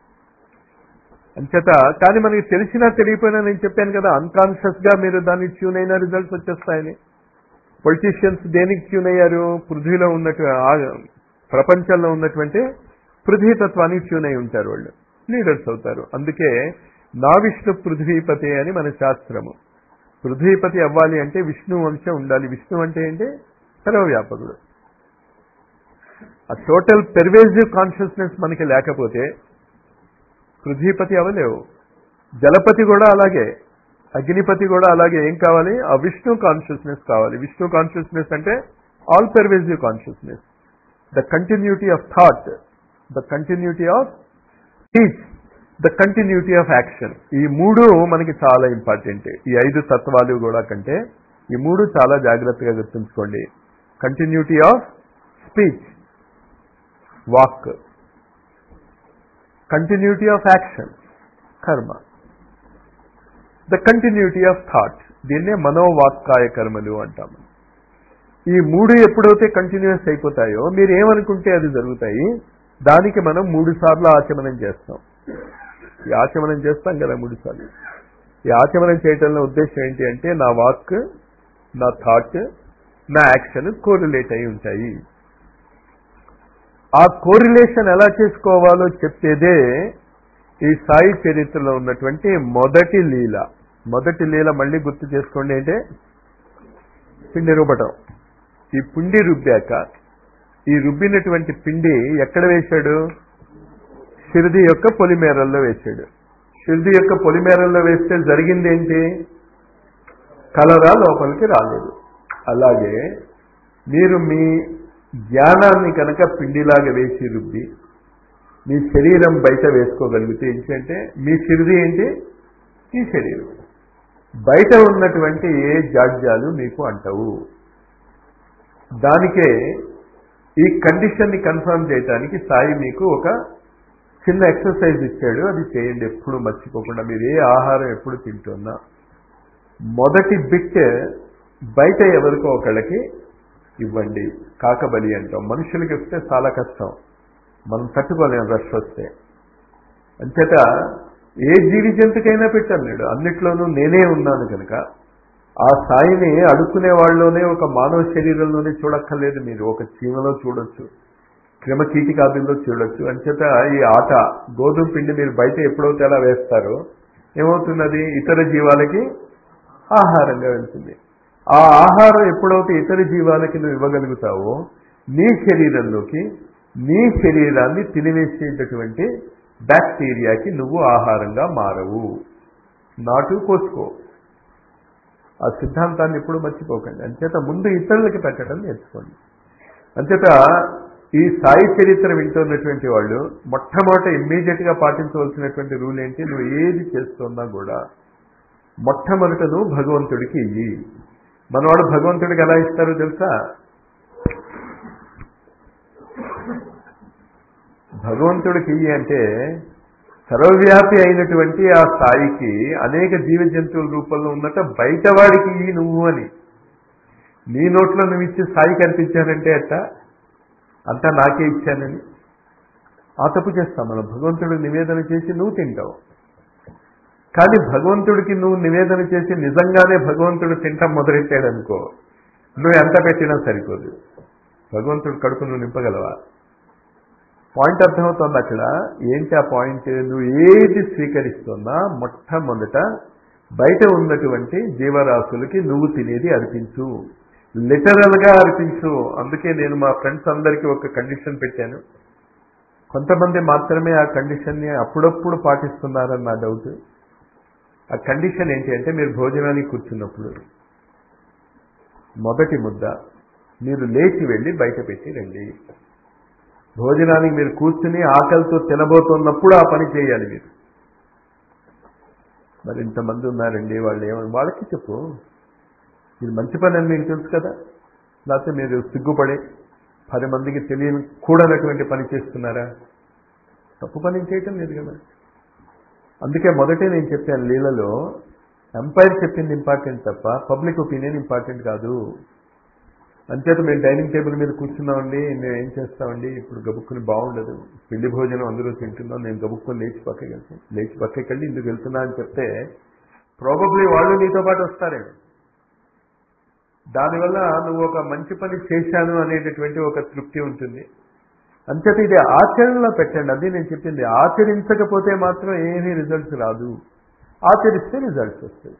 అంచేత కానీ మనకి తెలిసినా తెలియపోయినా నేను చెప్పాను కదా, అన్కాన్షియస్ గా మీరు దాన్ని ట్యూన్ అయిన రిజల్ట్స్ వచ్చేస్తాయని. పొలిటీషియన్స్ దేనికి ట్యూన్ అయ్యారు? పృథ్వీలో ఉన్నట్టు ప్రపంచంలో ఉన్నటువంటి పృథ్వీతత్వానికి ట్యూన్ అయి ఉంటారు వాళ్ళు. లీడర్స్ అవుతారు. అందుకే నా విష్ణు పృథ్వీపతి అని మన శాస్త్రము. పృథ్వీపతి అవ్వాలి అంటే విష్ణు వంశం ఉండాలి. విష్ణు అంటే ఏంటి? సర్వవ్యాపకుడు. ఆ టోటల్ పెర్వేజివ్ కాన్షియస్నెస్ మనకి లేకపోతే పృథ్వీపతి అవ్వలేవు. జలపతి కూడా అలాగే, అగ్నిపతి కూడా అలాగే. ఏం కావాలి? ఆ విష్ణు కాన్షియస్నెస్ కావాలి. విష్ణు కాన్షియస్నెస్ అంటే all pervasive consciousness, the continuity of thought, the continuity of speech, the continuity of action. ఈ మూడు మనకి చాలా ఇంపార్టెంట్. ఈ ఐదు తత్వాలు కూడా కంటే ఈ మూడు చాలా జాగ్రత్తగా గుర్తుంచుకోండి. కంటిన్యూటీ ఆఫ్ స్పీచ్, వాక్, కంటిన్యూటీ ఆఫ్ యాక్షన్, కర్మ, ద కంటిన్యూటీ ఆఫ్ థాట్, దీన్నే మనోవాక్కాయ కర్మలు అంటాము. ఈ మూడు ఎప్పుడైతే కంటిన్యూస్ అయిపోతాయో మీరు ఏమనుకుంటే అది జరుగుతాయి. దానికి మనం మూడు సార్లు ఆచమనం చేస్తాం. ఈ ఆచమనం చేస్తాం కదా మూడు సార్లు. ఈ ఆచమనం చేయటంలో ఉద్దేశం ఏంటి అంటే నా వాక్, నా థాట్, నా యాక్షన్ కోరిలేట్ అయి ఉంటాయి. ఆ కోరిలేషన్ ఎలా చేసుకోవాలో చెప్పేదే ఈ సాయి చరిత్రలో ఉన్నటువంటి మొదటి లీల. మొదటి లీల మళ్ళీ గుర్తు చేసుకోండి. అంటే పిండి రుబ్బటం. ఈ పిండి రుబ్బాక ఈ రుబ్బినటువంటి పిండి ఎక్కడ వేశాడు? షిరిడి యొక్క పొలిమేరల్లో వేశాడు. షిరిడి యొక్క పొలిమేరల్లో వేస్తే జరిగింది ఏంటి? కలరా లోపలికి రాలేదు. అలాగే మీరు మీ జ్ఞానాన్ని కనుక పిండిలాగా వేసి రుబ్బి మీ శరీరం బయట వేసుకోగలిగితే ఏంటంటే మీ షిరిడి ఏంటి? ఈ శరీరం. బయట ఉన్నటువంటి ఏ జాడ్యాలు మీకు అంటవు. దానికే ఈ కండిషన్ని కన్ఫర్మ్ చేయడానికి సాయి మీకు ఒక చిన్న ఎక్సర్సైజ్ ఇచ్చాడు. అది చేయండి ఎప్పుడు మర్చిపోకుండా. మీరు ఏ ఆహారం ఎప్పుడు తింటున్నా మొదటి బిట్ బయట ఎవరికో ఒకళ్ళకి ఇవ్వండి. కాకబలి అంటాం. మనుషులకి ఇస్తే చాలా కష్టం, మనం తట్టుకోలేం రష్ వస్తే. అంచేత ఏ జీవి జంతుకైనా పెట్టన్నాడు. అన్నిట్లోనూ నేనే ఉన్నాను కనుక ఆ సాయిని అడుక్కునే వాళ్ళలోనే ఒక మానవ శరీరంలోనే చూడక్కర్లేదు. మీరు ఒక చీమలో చూడొచ్చు, క్రిమ కీటికాదుల్లో చూడొచ్చు. అంచేత ఈ ఆట గోధుమ పిండి మీరు బయట ఎప్పుడైతే అలా వేస్తారో ఏమవుతున్నది? ఇతర జీవాలకి ఆహారంగా వెళ్తుంది. ఆ ఆహారం ఎప్పుడైతే ఇతర జీవాలకి నువ్వు ఇవ్వగలుగుతావో నీ శరీరంలోకి నీ శరీరాన్ని తినివేసేటటువంటి బ్యాక్టీరియాకి నువ్వు ఆహారంగా మారవు. నాటు కోసుకో. ఆ సిద్ధాంతాన్ని ఎప్పుడు మర్చిపోకండి. అంచేత ముందు ఇతరులకి పెట్టడం నేర్చుకోండి. అంచేత ఈ సాయి చరిత్ర వింటున్నటువంటి వాళ్ళు మొట్టమొదట ఇమ్మీడియట్గా పాటించవలసినటువంటి రూల్ ఏంటి? నువ్వు ఏది చేస్తున్నా కూడా మొట్టమొదట నువ్వు భగవంతుడికి ఇయ్యి. మనవాడు భగవంతుడికి ఎలా ఇస్తారో తెలుసా? భగవంతుడికి ఇయ్యి అంటే సర్వవ్యాపి అయినటువంటి ఆ స్థాయికి అనేక జీవ జంతువుల రూపంలో ఉన్నట్ట బయటవాడికి ఇయ్యి నువ్వు అని. నీ నోట్లో నువ్వు ఇచ్చి స్థాయి కనిపించానంటే అట్ట అంతా నాకే ఇచ్చానని ఆ తప్పు చేస్తాం మనం. భగవంతుడికి నివేదన చేసి నువ్వు తింటావు. కానీ భగవంతుడికి నువ్వు నివేదన చేసి నిజంగానే భగవంతుడు తింటాం మొదలెట్టాడనుకో, నువ్వు ఎంత పెట్టినా సరిపోదు. భగవంతుడు కడుపు నువ్వు నింపగలవా? పాయింట్ అర్థమవుతుంది అక్కడ. ఏంటి ఆ పాయింట్? నువ్వు ఏది స్వీకరిస్తున్నా మొట్టమొదట బయట ఉన్నటువంటి జీవరాశులకి నువ్వు తినేది అర్పించు, లిటరల్గా అర్పించు. అందుకే నేను మా ఫ్రెండ్స్ అందరికీ ఒక కండిషన్ పెట్టాను. కొంతమంది మాత్రమే ఆ కండిషన్ని అప్పుడప్పుడు పాటిస్తున్నారని నా డౌట్. ఆ కండిషన్ ఏంటి అంటే మీరు భోజనానికి కూర్చున్నప్పుడు మొదటి ముద్ద మీరు లేచి వెళ్ళి బయట పెట్టి రండి. భోజనానికి మీరు కూర్చుని ఆకలితో తినబోతున్నప్పుడు ఆ పని చేయాలి మీరు. మరి ఇంతమంది ఉన్నారండి, వాళ్ళు ఏమని వాళ్ళకి చెప్పు, ఇది మంచి పని అని మీకు తెలుసు కదా. లేకపోతే మీరు సిగ్గుపడి పది మందికి తెలియని కూడనటువంటి పని చేస్తున్నారా? తప్పు పని చేయటం లేదు కదా. అందుకే మొదటే నేను చెప్పాను లీలలో ఎంపైర్ చెప్పింది ఇంపార్టెంట్ తప్ప పబ్లిక్ ఒపీనియన్ ఇంపార్టెంట్ కాదు. అంచేత మేము డైనింగ్ టేబుల్ మీద కూర్చున్నామండి, మేము ఏం చేస్తామండి, ఇప్పుడు గబుక్కుని బాగుండదు, పిండి భోజనం అందరూ తింటున్నాం, నేను గబుక్కుని లేచి పక్కకి వెళ్తాను, లేచి పక్కకి వెళ్ళి ఇందుకు వెళ్తున్నా అని చెప్తే ప్రాబబ్లీ వాళ్ళు నీతో పాటు వస్తారేమో. దానివల్ల నువ్వు ఒక మంచి పని చేశాను అనేటటువంటి ఒక తృప్తి ఉంటుంది. అంచేత ఇది ఆచరణలో పెట్టండి. అది నేను చెప్పింది. ఆచరించకపోతే మాత్రం ఏమీ రిజల్ట్స్ రాదు, ఆచరిస్తే రిజల్ట్స్ వస్తాయి.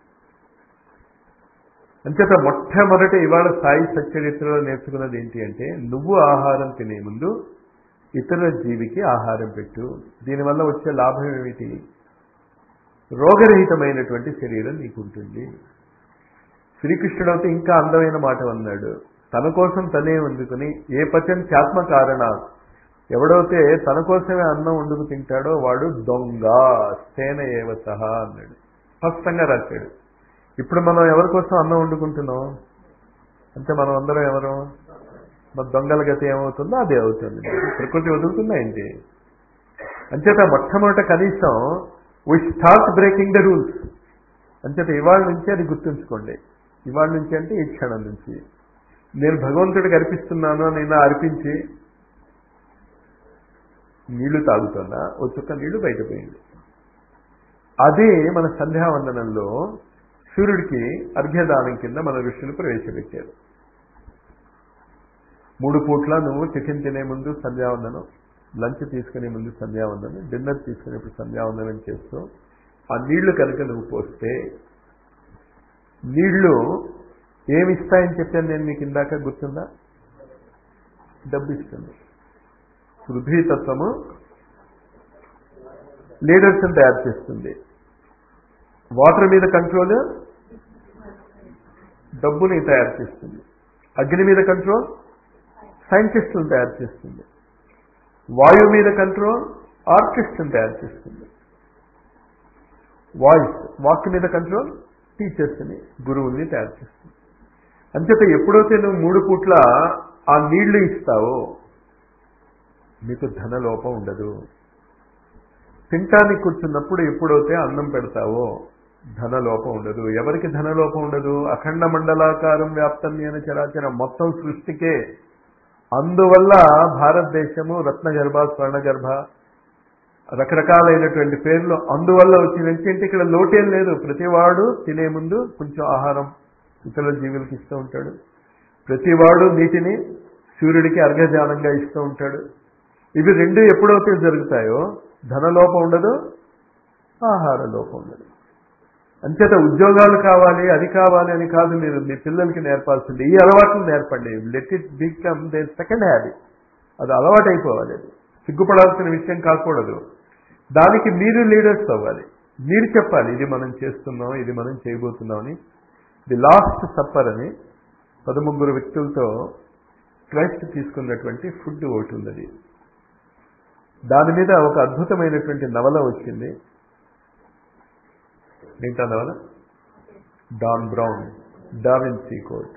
అంచేత మొట్టమొదటి ఇవాళ సాయి సచ్చరిత్రలో నేర్చుకున్నది ఏంటి అంటే, నువ్వు ఆహారం తినే ముందు ఇతర జీవికి ఆహారం పెట్టు. దీనివల్ల వచ్చే లాభం ఏమిటి? రోగరహితమైనటువంటి శరీరం నీకుంటుంది. శ్రీకృష్ణుడు అయితే ఇంకా అందమైన మాట అన్నాడు, తన కోసం తనే వండుకుని ఏ పచన్ త్యాత్మ కారణ, ఎవడైతే తన కోసమే అన్నం వండుకు తింటాడో వాడు దొంగ, సేన ఏవ సహా అన్నాడు, స్పష్టంగా రాశాడు. ఇప్పుడు మనం ఎవరి కోసం అన్నం వండుకుంటున్నాం అంటే మనం అందరం ఎవరు? మన దొంగల గతి ఏమవుతుందో అదే అవుతుంది. ప్రకృతి వదులుతుందా ఏంటి? అంచేత మొట్టమొదట కనీసం we start breaking the rules. అంచేత ఇవాళ నుంచి అది గుర్తుంచుకోండి. ఇవాళ నుంచి అంటే ఈ క్షణం నుంచి నేను భగవంతుడికి అర్పిస్తున్నాను అని నేను అర్పించి నీళ్లు తాగుతున్నా, ఓ చుక్క నీళ్లు బయటపోయింది. అదే మన సంధ్యావందనంలో సూర్యుడికి అర్ఘ్యదానం కింద మన ఋషులు ప్రవేశపెట్టారు. మూడు పూట్ల నువ్వు టిఫిన్ తినే ముందు సంధ్యావందనం, లంచ్ తీసుకునే ముందు సంధ్యావందనం, డిన్నర్ తీసుకునేప్పుడు సంధ్యావందనం చేస్తూ ఆ నీళ్లు కనుక నువ్వు పోస్తే నీళ్లు ఏమిస్తాయని చెప్పాను నేను మీకు ఇందాక, గుర్తుందా? డబ్బు ఇస్తుంది. పృథ్వీతత్వము లీడర్స్ని తయారు చేస్తుంది. వాటర్ మీద కంట్రోల్ డబ్బుని తయారు చేస్తుంది. అగ్ని మీద కంట్రోల్ సైంటిస్టులను తయారు చేస్తుంది. వాయువు మీద కంట్రోల్ ఆర్టిస్ట్ని తయారు చేస్తుంది. వాయిస్ వాక్ మీద కంట్రోల్ టీచర్స్ని, గురువుల్ని తయారు చేస్తుంది. అంచేత ఎప్పుడైతే నువ్వు మూడు పూట్ల ఆ నీళ్లు ఇస్తావో నీకు ధనలోపం ఉండదు. తింటానికి కూర్చున్నప్పుడు ఎప్పుడైతే అన్నం పెడతావో ధనలోపం ఉండదు. ఎవరికి ధనలోపం ఉండదు? అఖండ మండలాకారం వ్యాప్తమ్యన చరాచరం, మొత్తం సృష్టికే. అందువల్ల భారతదేశము రత్నగర్భ, స్వర్ణగర్భ, రకరకాలైనటువంటి పేర్లు అందువల్ల వచ్చిందంటే ఇక్కడ లోటేం లేదు. ప్రతివాడు తినే ముందు కొంచెం ఆహారం ఇతర జీవులకి ఇస్తూ ఉంటాడు. ప్రతివాడు నీటిని సూర్యుడికి అర్ఘ్యదానంగా ఇస్తూ ఉంటాడు. ఇవి రెండు ఎప్పుడైతే జరుగుతాయో ధనలోపం ఉండదు, ఆహార లోపం ఉండదు. అంచేత ఉద్యోగాలు కావాలి, అది కావాలి అని కాదు మీరు మీ పిల్లలకి నేర్పాల్సింది. ఈ అలవాటును నేర్పండి. Let it become the second habit. అది అలవాటు అయిపోవాలి. అది సిగ్గుపడాల్సిన విషయం కాకూడదు. దానికి మీరు లీడర్స్ అవ్వాలి. మీరు చెప్పాలి ఇది మనం చేస్తున్నాం, ఇది మనం చేయబోతున్నాం అని. ది లాస్ట్ సప్పర్ అని పదముగ్గురు వ్యక్తులతో క్రైస్ట్ తీసుకున్నటువంటి ఫుడ్ ఒకటి ఉన్నది. దాని మీద ఒక అద్భుతమైనటువంటి నవల వచ్చింది. ఏంటా నవల? డాన్ బ్రౌన్, డా విన్సీ కోడ్.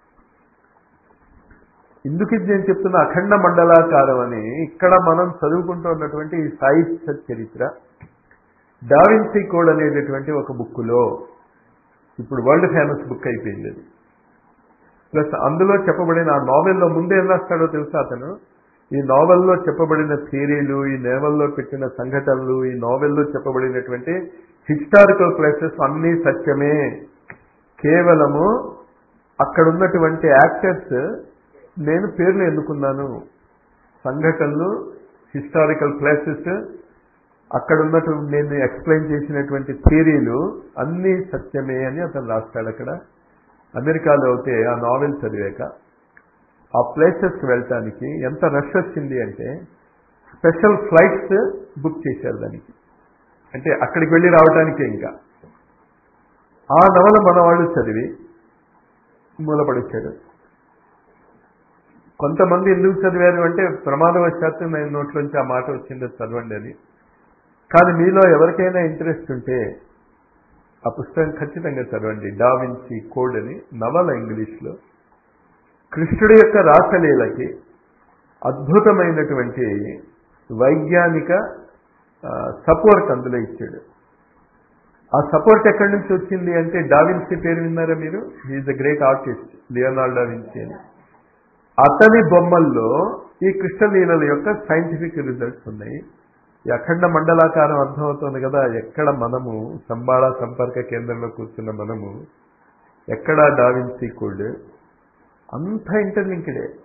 ఇందుకు ఇది నేను చెప్తున్న అఖండ మండలాకారం అని ఇక్కడ మనం చదువుకుంటూ ఉన్నటువంటి ఈ సాయి చరిత్ర డా విన్సీ కోడ్ అనేటటువంటి ఒక బుక్కులో ఇప్పుడు వరల్డ్ ఫేమస్ బుక్ అయిపోయింది అది. ప్లస్ అందులో చెప్పబడిన ఆ నావెల్లో ముందే ఏం రాస్తాడో తెలుసా అతను? ఈ నావెల్లో చెప్పబడిన థియరీలు, ఈ నావెల్లో పెట్టిన సంఘటనలు, ఈ నావెల్లో చెప్పబడినటువంటి హిస్టారికల్ ప్లేసెస్ అన్నీ సత్యమే. కేవలము అక్కడ ఉన్నటువంటి యాక్టర్స్ నేను పేర్లు ఎన్నుకున్నాను. సంఘటనలు, హిస్టారికల్ ప్లేసెస్, అక్కడ ఉన్నటువంటి నేను ఎక్స్ప్లెయిన్ చేసినటువంటి థియరీలు అన్నీ సత్యమే అని అతను రాస్తాడు. అక్కడ అమెరికాలో అయితే ఆ నావెల్ చదివాక ఆ ప్లేసెస్కి వెళ్ళటానికి ఎంత రష్ వచ్చింది అంటే స్పెషల్ ఫ్లైట్స్ బుక్ చేశారు దానికి. అంటే అక్కడికి వెళ్ళి రావటానికే. ఇంకా ఆ నవల మన వాళ్ళు చదివి మూలపడిచ్చాడు. కొంతమంది ఎందుకు చదివారు అంటే ప్రమాదవశాత్తు నేను నోట్లోంచి ఆ మాట వచ్చిందో చదవండి అని. కానీ మీలో ఎవరికైనా ఇంట్రెస్ట్ ఉంటే ఆ పుస్తకం ఖచ్చితంగా చదవండి. డా విన్సీ కోడ్ అని నవల ఇంగ్లీష్లో. కృష్ణుడి యొక్క రాసలీలకి అద్భుతమైనటువంటి వైజ్ఞానిక సపోర్ట్ అందులో ఇచ్చాడు. ఆ సపోర్ట్ ఎక్కడి నుంచి వచ్చింది అంటే డా విన్సీ పేరు విన్నారా మీరు? He is the great artist Leonardo da Vinci అని. అతని బొమ్మల్లో ఈ కృష్ణలీలల యొక్క సైంటిఫిక్ రిజల్ట్స్ ఉన్నాయి. ఈ అఖండ మండలాకారం అర్థమవుతుంది కదా. ఎక్కడ మనము సంబాళ సంపర్క కేంద్రంలో కూర్చున్న మనము, ఎక్కడ డా విన్సీ కోడ్, అంత ఇంటర్లింక్డే.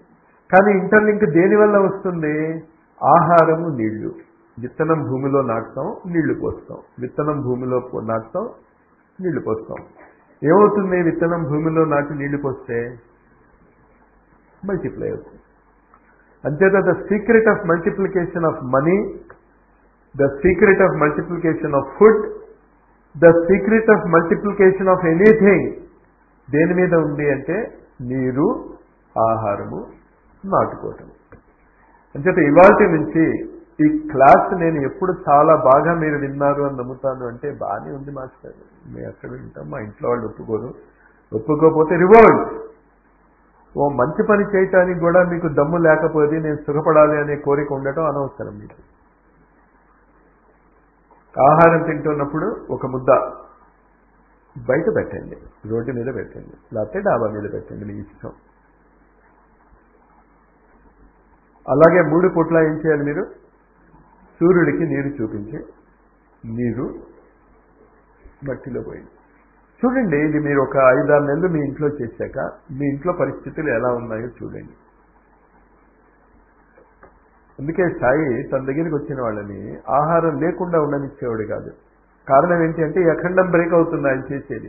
కానీ ఇంటర్లింక్ దేనివల్ల వస్తుంది? ఆహారము, నీళ్లు. విత్తనం భూమిలో నాటుతాం, నీళ్లు పోస్తాం. విత్తనం భూమిలో నాటుతాం, నీళ్లు పోస్తాం. ఏమవుతుంది? విత్తనం భూమిలో నాటి నీళ్లు పోస్తే మల్టిప్లై అవుతుంది. అంతేత the secret of multiplication of money, the secret of multiplication of food, the secret of multiplication of anything దేని మీద ఉంది అంటే నీరు, ఆహారము, నాటుకోవటం. అంచేత ఇవాల్టి నుంచి ఈ క్లాస్ నేను ఎప్పుడు చాలా బాగా మీరు విన్నారు అని నమ్ముతాను. అంటే బాగానే ఉంది మాస్టర్, మేము ఎక్కడ వింటాం, మా ఇంట్లో వాళ్ళు ఒప్పుకోరు, ఒప్పుకోకపోతే రివోల్ట్. ఓ మంచి పని చేయటానికి కూడా మీకు దమ్ము లేకపోతే నేను సుఖపడాలి అనే కోరిక ఉండటం అనవసరం. మీకు ఆహారం తింటున్నప్పుడు ఒక ముద్ద బయట పెట్టండి, రోడ్డు మీద పెట్టండి, లేకపోతే డాబా మీద పెట్టండి, మీ ఇష్టం. అలాగే మూడు పూట్ల ఏం చేయాలి? మీరు సూర్యుడికి నీరు చూపించి నీరు మట్టిలో పోయింది. చూడండి, ఇది మీరు ఒక ఐదారు నెలలు మీ ఇంట్లో చేశాక మీ ఇంట్లో పరిస్థితులు ఎలా ఉన్నాయో చూడండి. అందుకే సాయి తన దగ్గరికి వచ్చిన వాళ్ళని ఆహారం లేకుండా ఉండనిచ్చేవాడు కాదు. కారణం ఏంటి అంటే అఖండం బ్రేక్ అవుతుంది ఆయన చేసేది.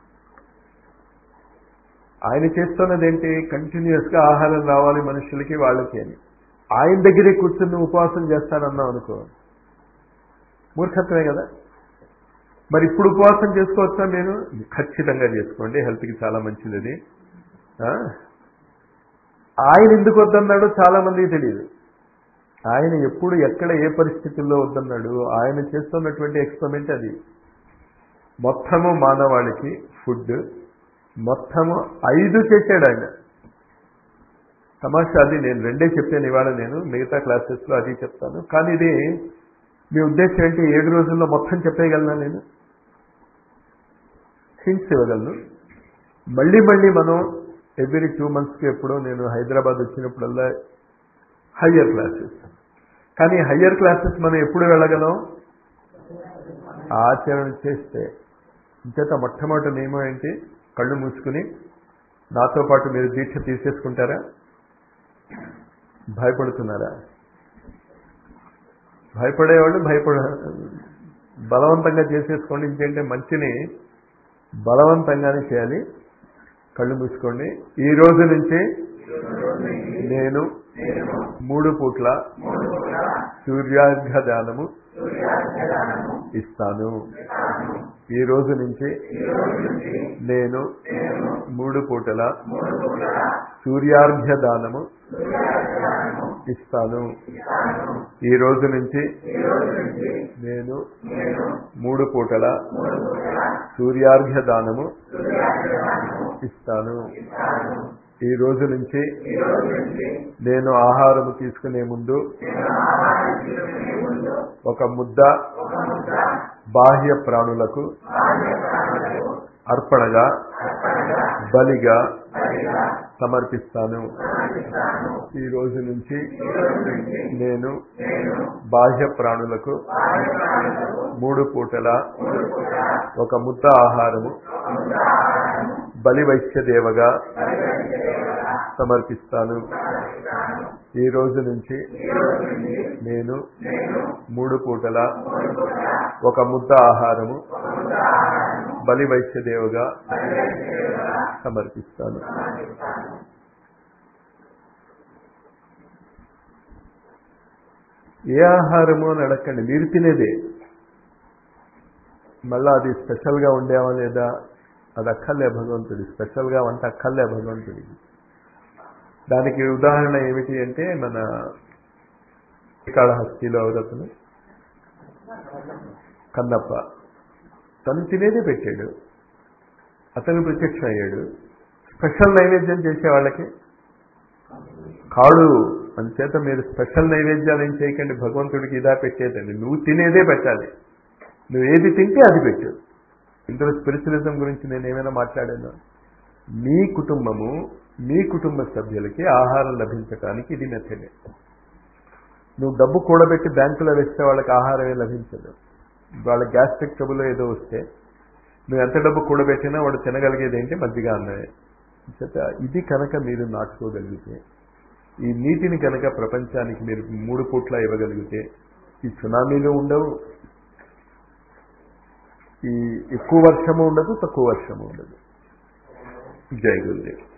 ఆయన చేస్తున్నది ఏంటి? కంటిన్యూస్గా ఆహారం రావాలి మనుషులకి, వాళ్ళకి అని. ఆయన దగ్గరే కూర్చుని ఉపవాసం చేస్తానన్నాం అనుకో, మూర్ఖత్వమే కదా. మరి ఇప్పుడు ఉపవాసం చేసుకోవచ్చా? నేను ఖచ్చితంగా చేసుకోండి, హెల్త్కి చాలా మంచిది అది. ఆయన ఎందుకు వద్దన్నాడో చాలా మందికి తెలియదు. ఆయన ఎప్పుడు ఎక్కడ ఏ పరిస్థితుల్లో వద్దన్నాడు? ఆయన చేస్తున్నటువంటి ఎక్స్పెరిమెంట్ అది. మొత్తము మానవాళికి ఫుడ్ మొత్తము ఐదు చేశాడు ఆయన. తమాషా అది నేను రెండే చెప్పాను ఇవాళ, నేను మిగతా క్లాసెస్లో అది చెప్తాను. కానీ ఇది మీ ఉద్దేశం ఏంటి? ఏడు రోజుల్లో మొత్తం చెప్పేయగలనా? నేను హింట్స్ ఇవ్వగలను. మళ్ళీ మళ్ళీ మనం ఎవ్రీ టూ మంత్స్కి ఎప్పుడో నేను హైదరాబాద్ వచ్చినప్పుడల్లా హయ్యర్ క్లాసెస్. కానీ హయ్యర్ క్లాసెస్ మనం ఎప్పుడు వెళ్ళగలం? ఆచరణ చేస్తే. ఇంచేత మొట్టమొదటి నియమం ఏంటి? కళ్ళు మూసుకుని నాతో పాటు మీరు దీక్ష తీసేసుకుంటారా? భయపడుతున్నారా? భయపడేవాళ్ళు భయపడ బలవంతంగా చేసేసుకోండి. ఇంకేంటే మంచిని బలవంతంగానే చేయాలి. కళ్ళు మూసుకోండి. ఈ రోజు నుంచి నేను మూడు పూట్ల సూర్యార్ఘ్య దానము ఇస్తాను. ఈ రోజు నుంచి నేను మూడు పూటల సూర్యార్ఘ్య దానము ఇస్తాను. ఈ రోజు నుంచి నేను మూడు పూటల సూర్యార్ఘ్య దానము ఇస్తాను. ఈ రోజు నుంచి నేను ఆహారము తీసుకునే ముందు ఒక ముద్ద బాహ్య ప్రాణులకు అర్పణగా, బలిగా సమర్పిస్తాను. ఈ రోజు నుంచి నేను బాహ్య ప్రాణులకు మూడు పూటల ఒక ముద్ద ఆహారము బలి వైశ్యదేవగా సమర్పిస్తాను. ఈ రోజు నుంచి నేను మూడు పూటల ఒక ముద్ద ఆహారము బలి వైశ్యదేవగా సమర్పిస్తాను. ఏ ఆహారము అని అడగండి, మీరు తినేదే. మళ్ళా అది స్పెషల్గా ఉండేవా లేదా అది అక్కర్లే భగవంతుడి. స్పెషల్గా వంట అక్కర్లే భగవంతుడికి. దానికి ఉదాహరణ ఏమిటి అంటే మన శ్రీకాళహస్తిలో అవతను కన్నప్ప తను తినేదే పెట్టాడు, అతను ప్రత్యక్షం అయ్యాడు. స్పెషల్ నైవేద్యం చేసే వాళ్ళకి కాడు. అంచేత మీరు స్పెషల్ నైవేద్యాలు ఏం చేయకండి, భగవంతుడికి ఇదా పెట్టేదండి. నువ్వు తినేదే పెట్టాలి, నువ్వు ఏది తింటే అది పెట్టు. ఇందులో స్పిరిచువలిజం గురించి నేను ఏమైనా మాట్లాడాను? మీ కుటుంబము మీ కుటుంబ సభ్యులకి ఆహారం లభించడానికి ఇది మెథడే. నువ్వు డబ్బు కూడబెట్టి బ్యాంకులో వేస్తే వాళ్ళకి ఆహారమే లభించదు. వాళ్ళ గ్యాస్ట్రిక్ ట్రబుల్ ఏదో వస్తే నువ్వు ఎంత డబ్బు కూడబెట్టినా వాడు తినగలిగేది ఏంటి? మజ్జిగ అన్నదే. ఇది కనుక మీరు నాటుకోగలిగితే ఈ నీటిని కనుక ప్రపంచానికి మీరు మూడు పూట్ల ఇవ్వగలిగితే ఈ సునామీలు ఉండవు, ఈ ఎక్కువ వర్షము ఉండదు, తక్కువ వర్షము ఉండదు. జై గురుదేవ్.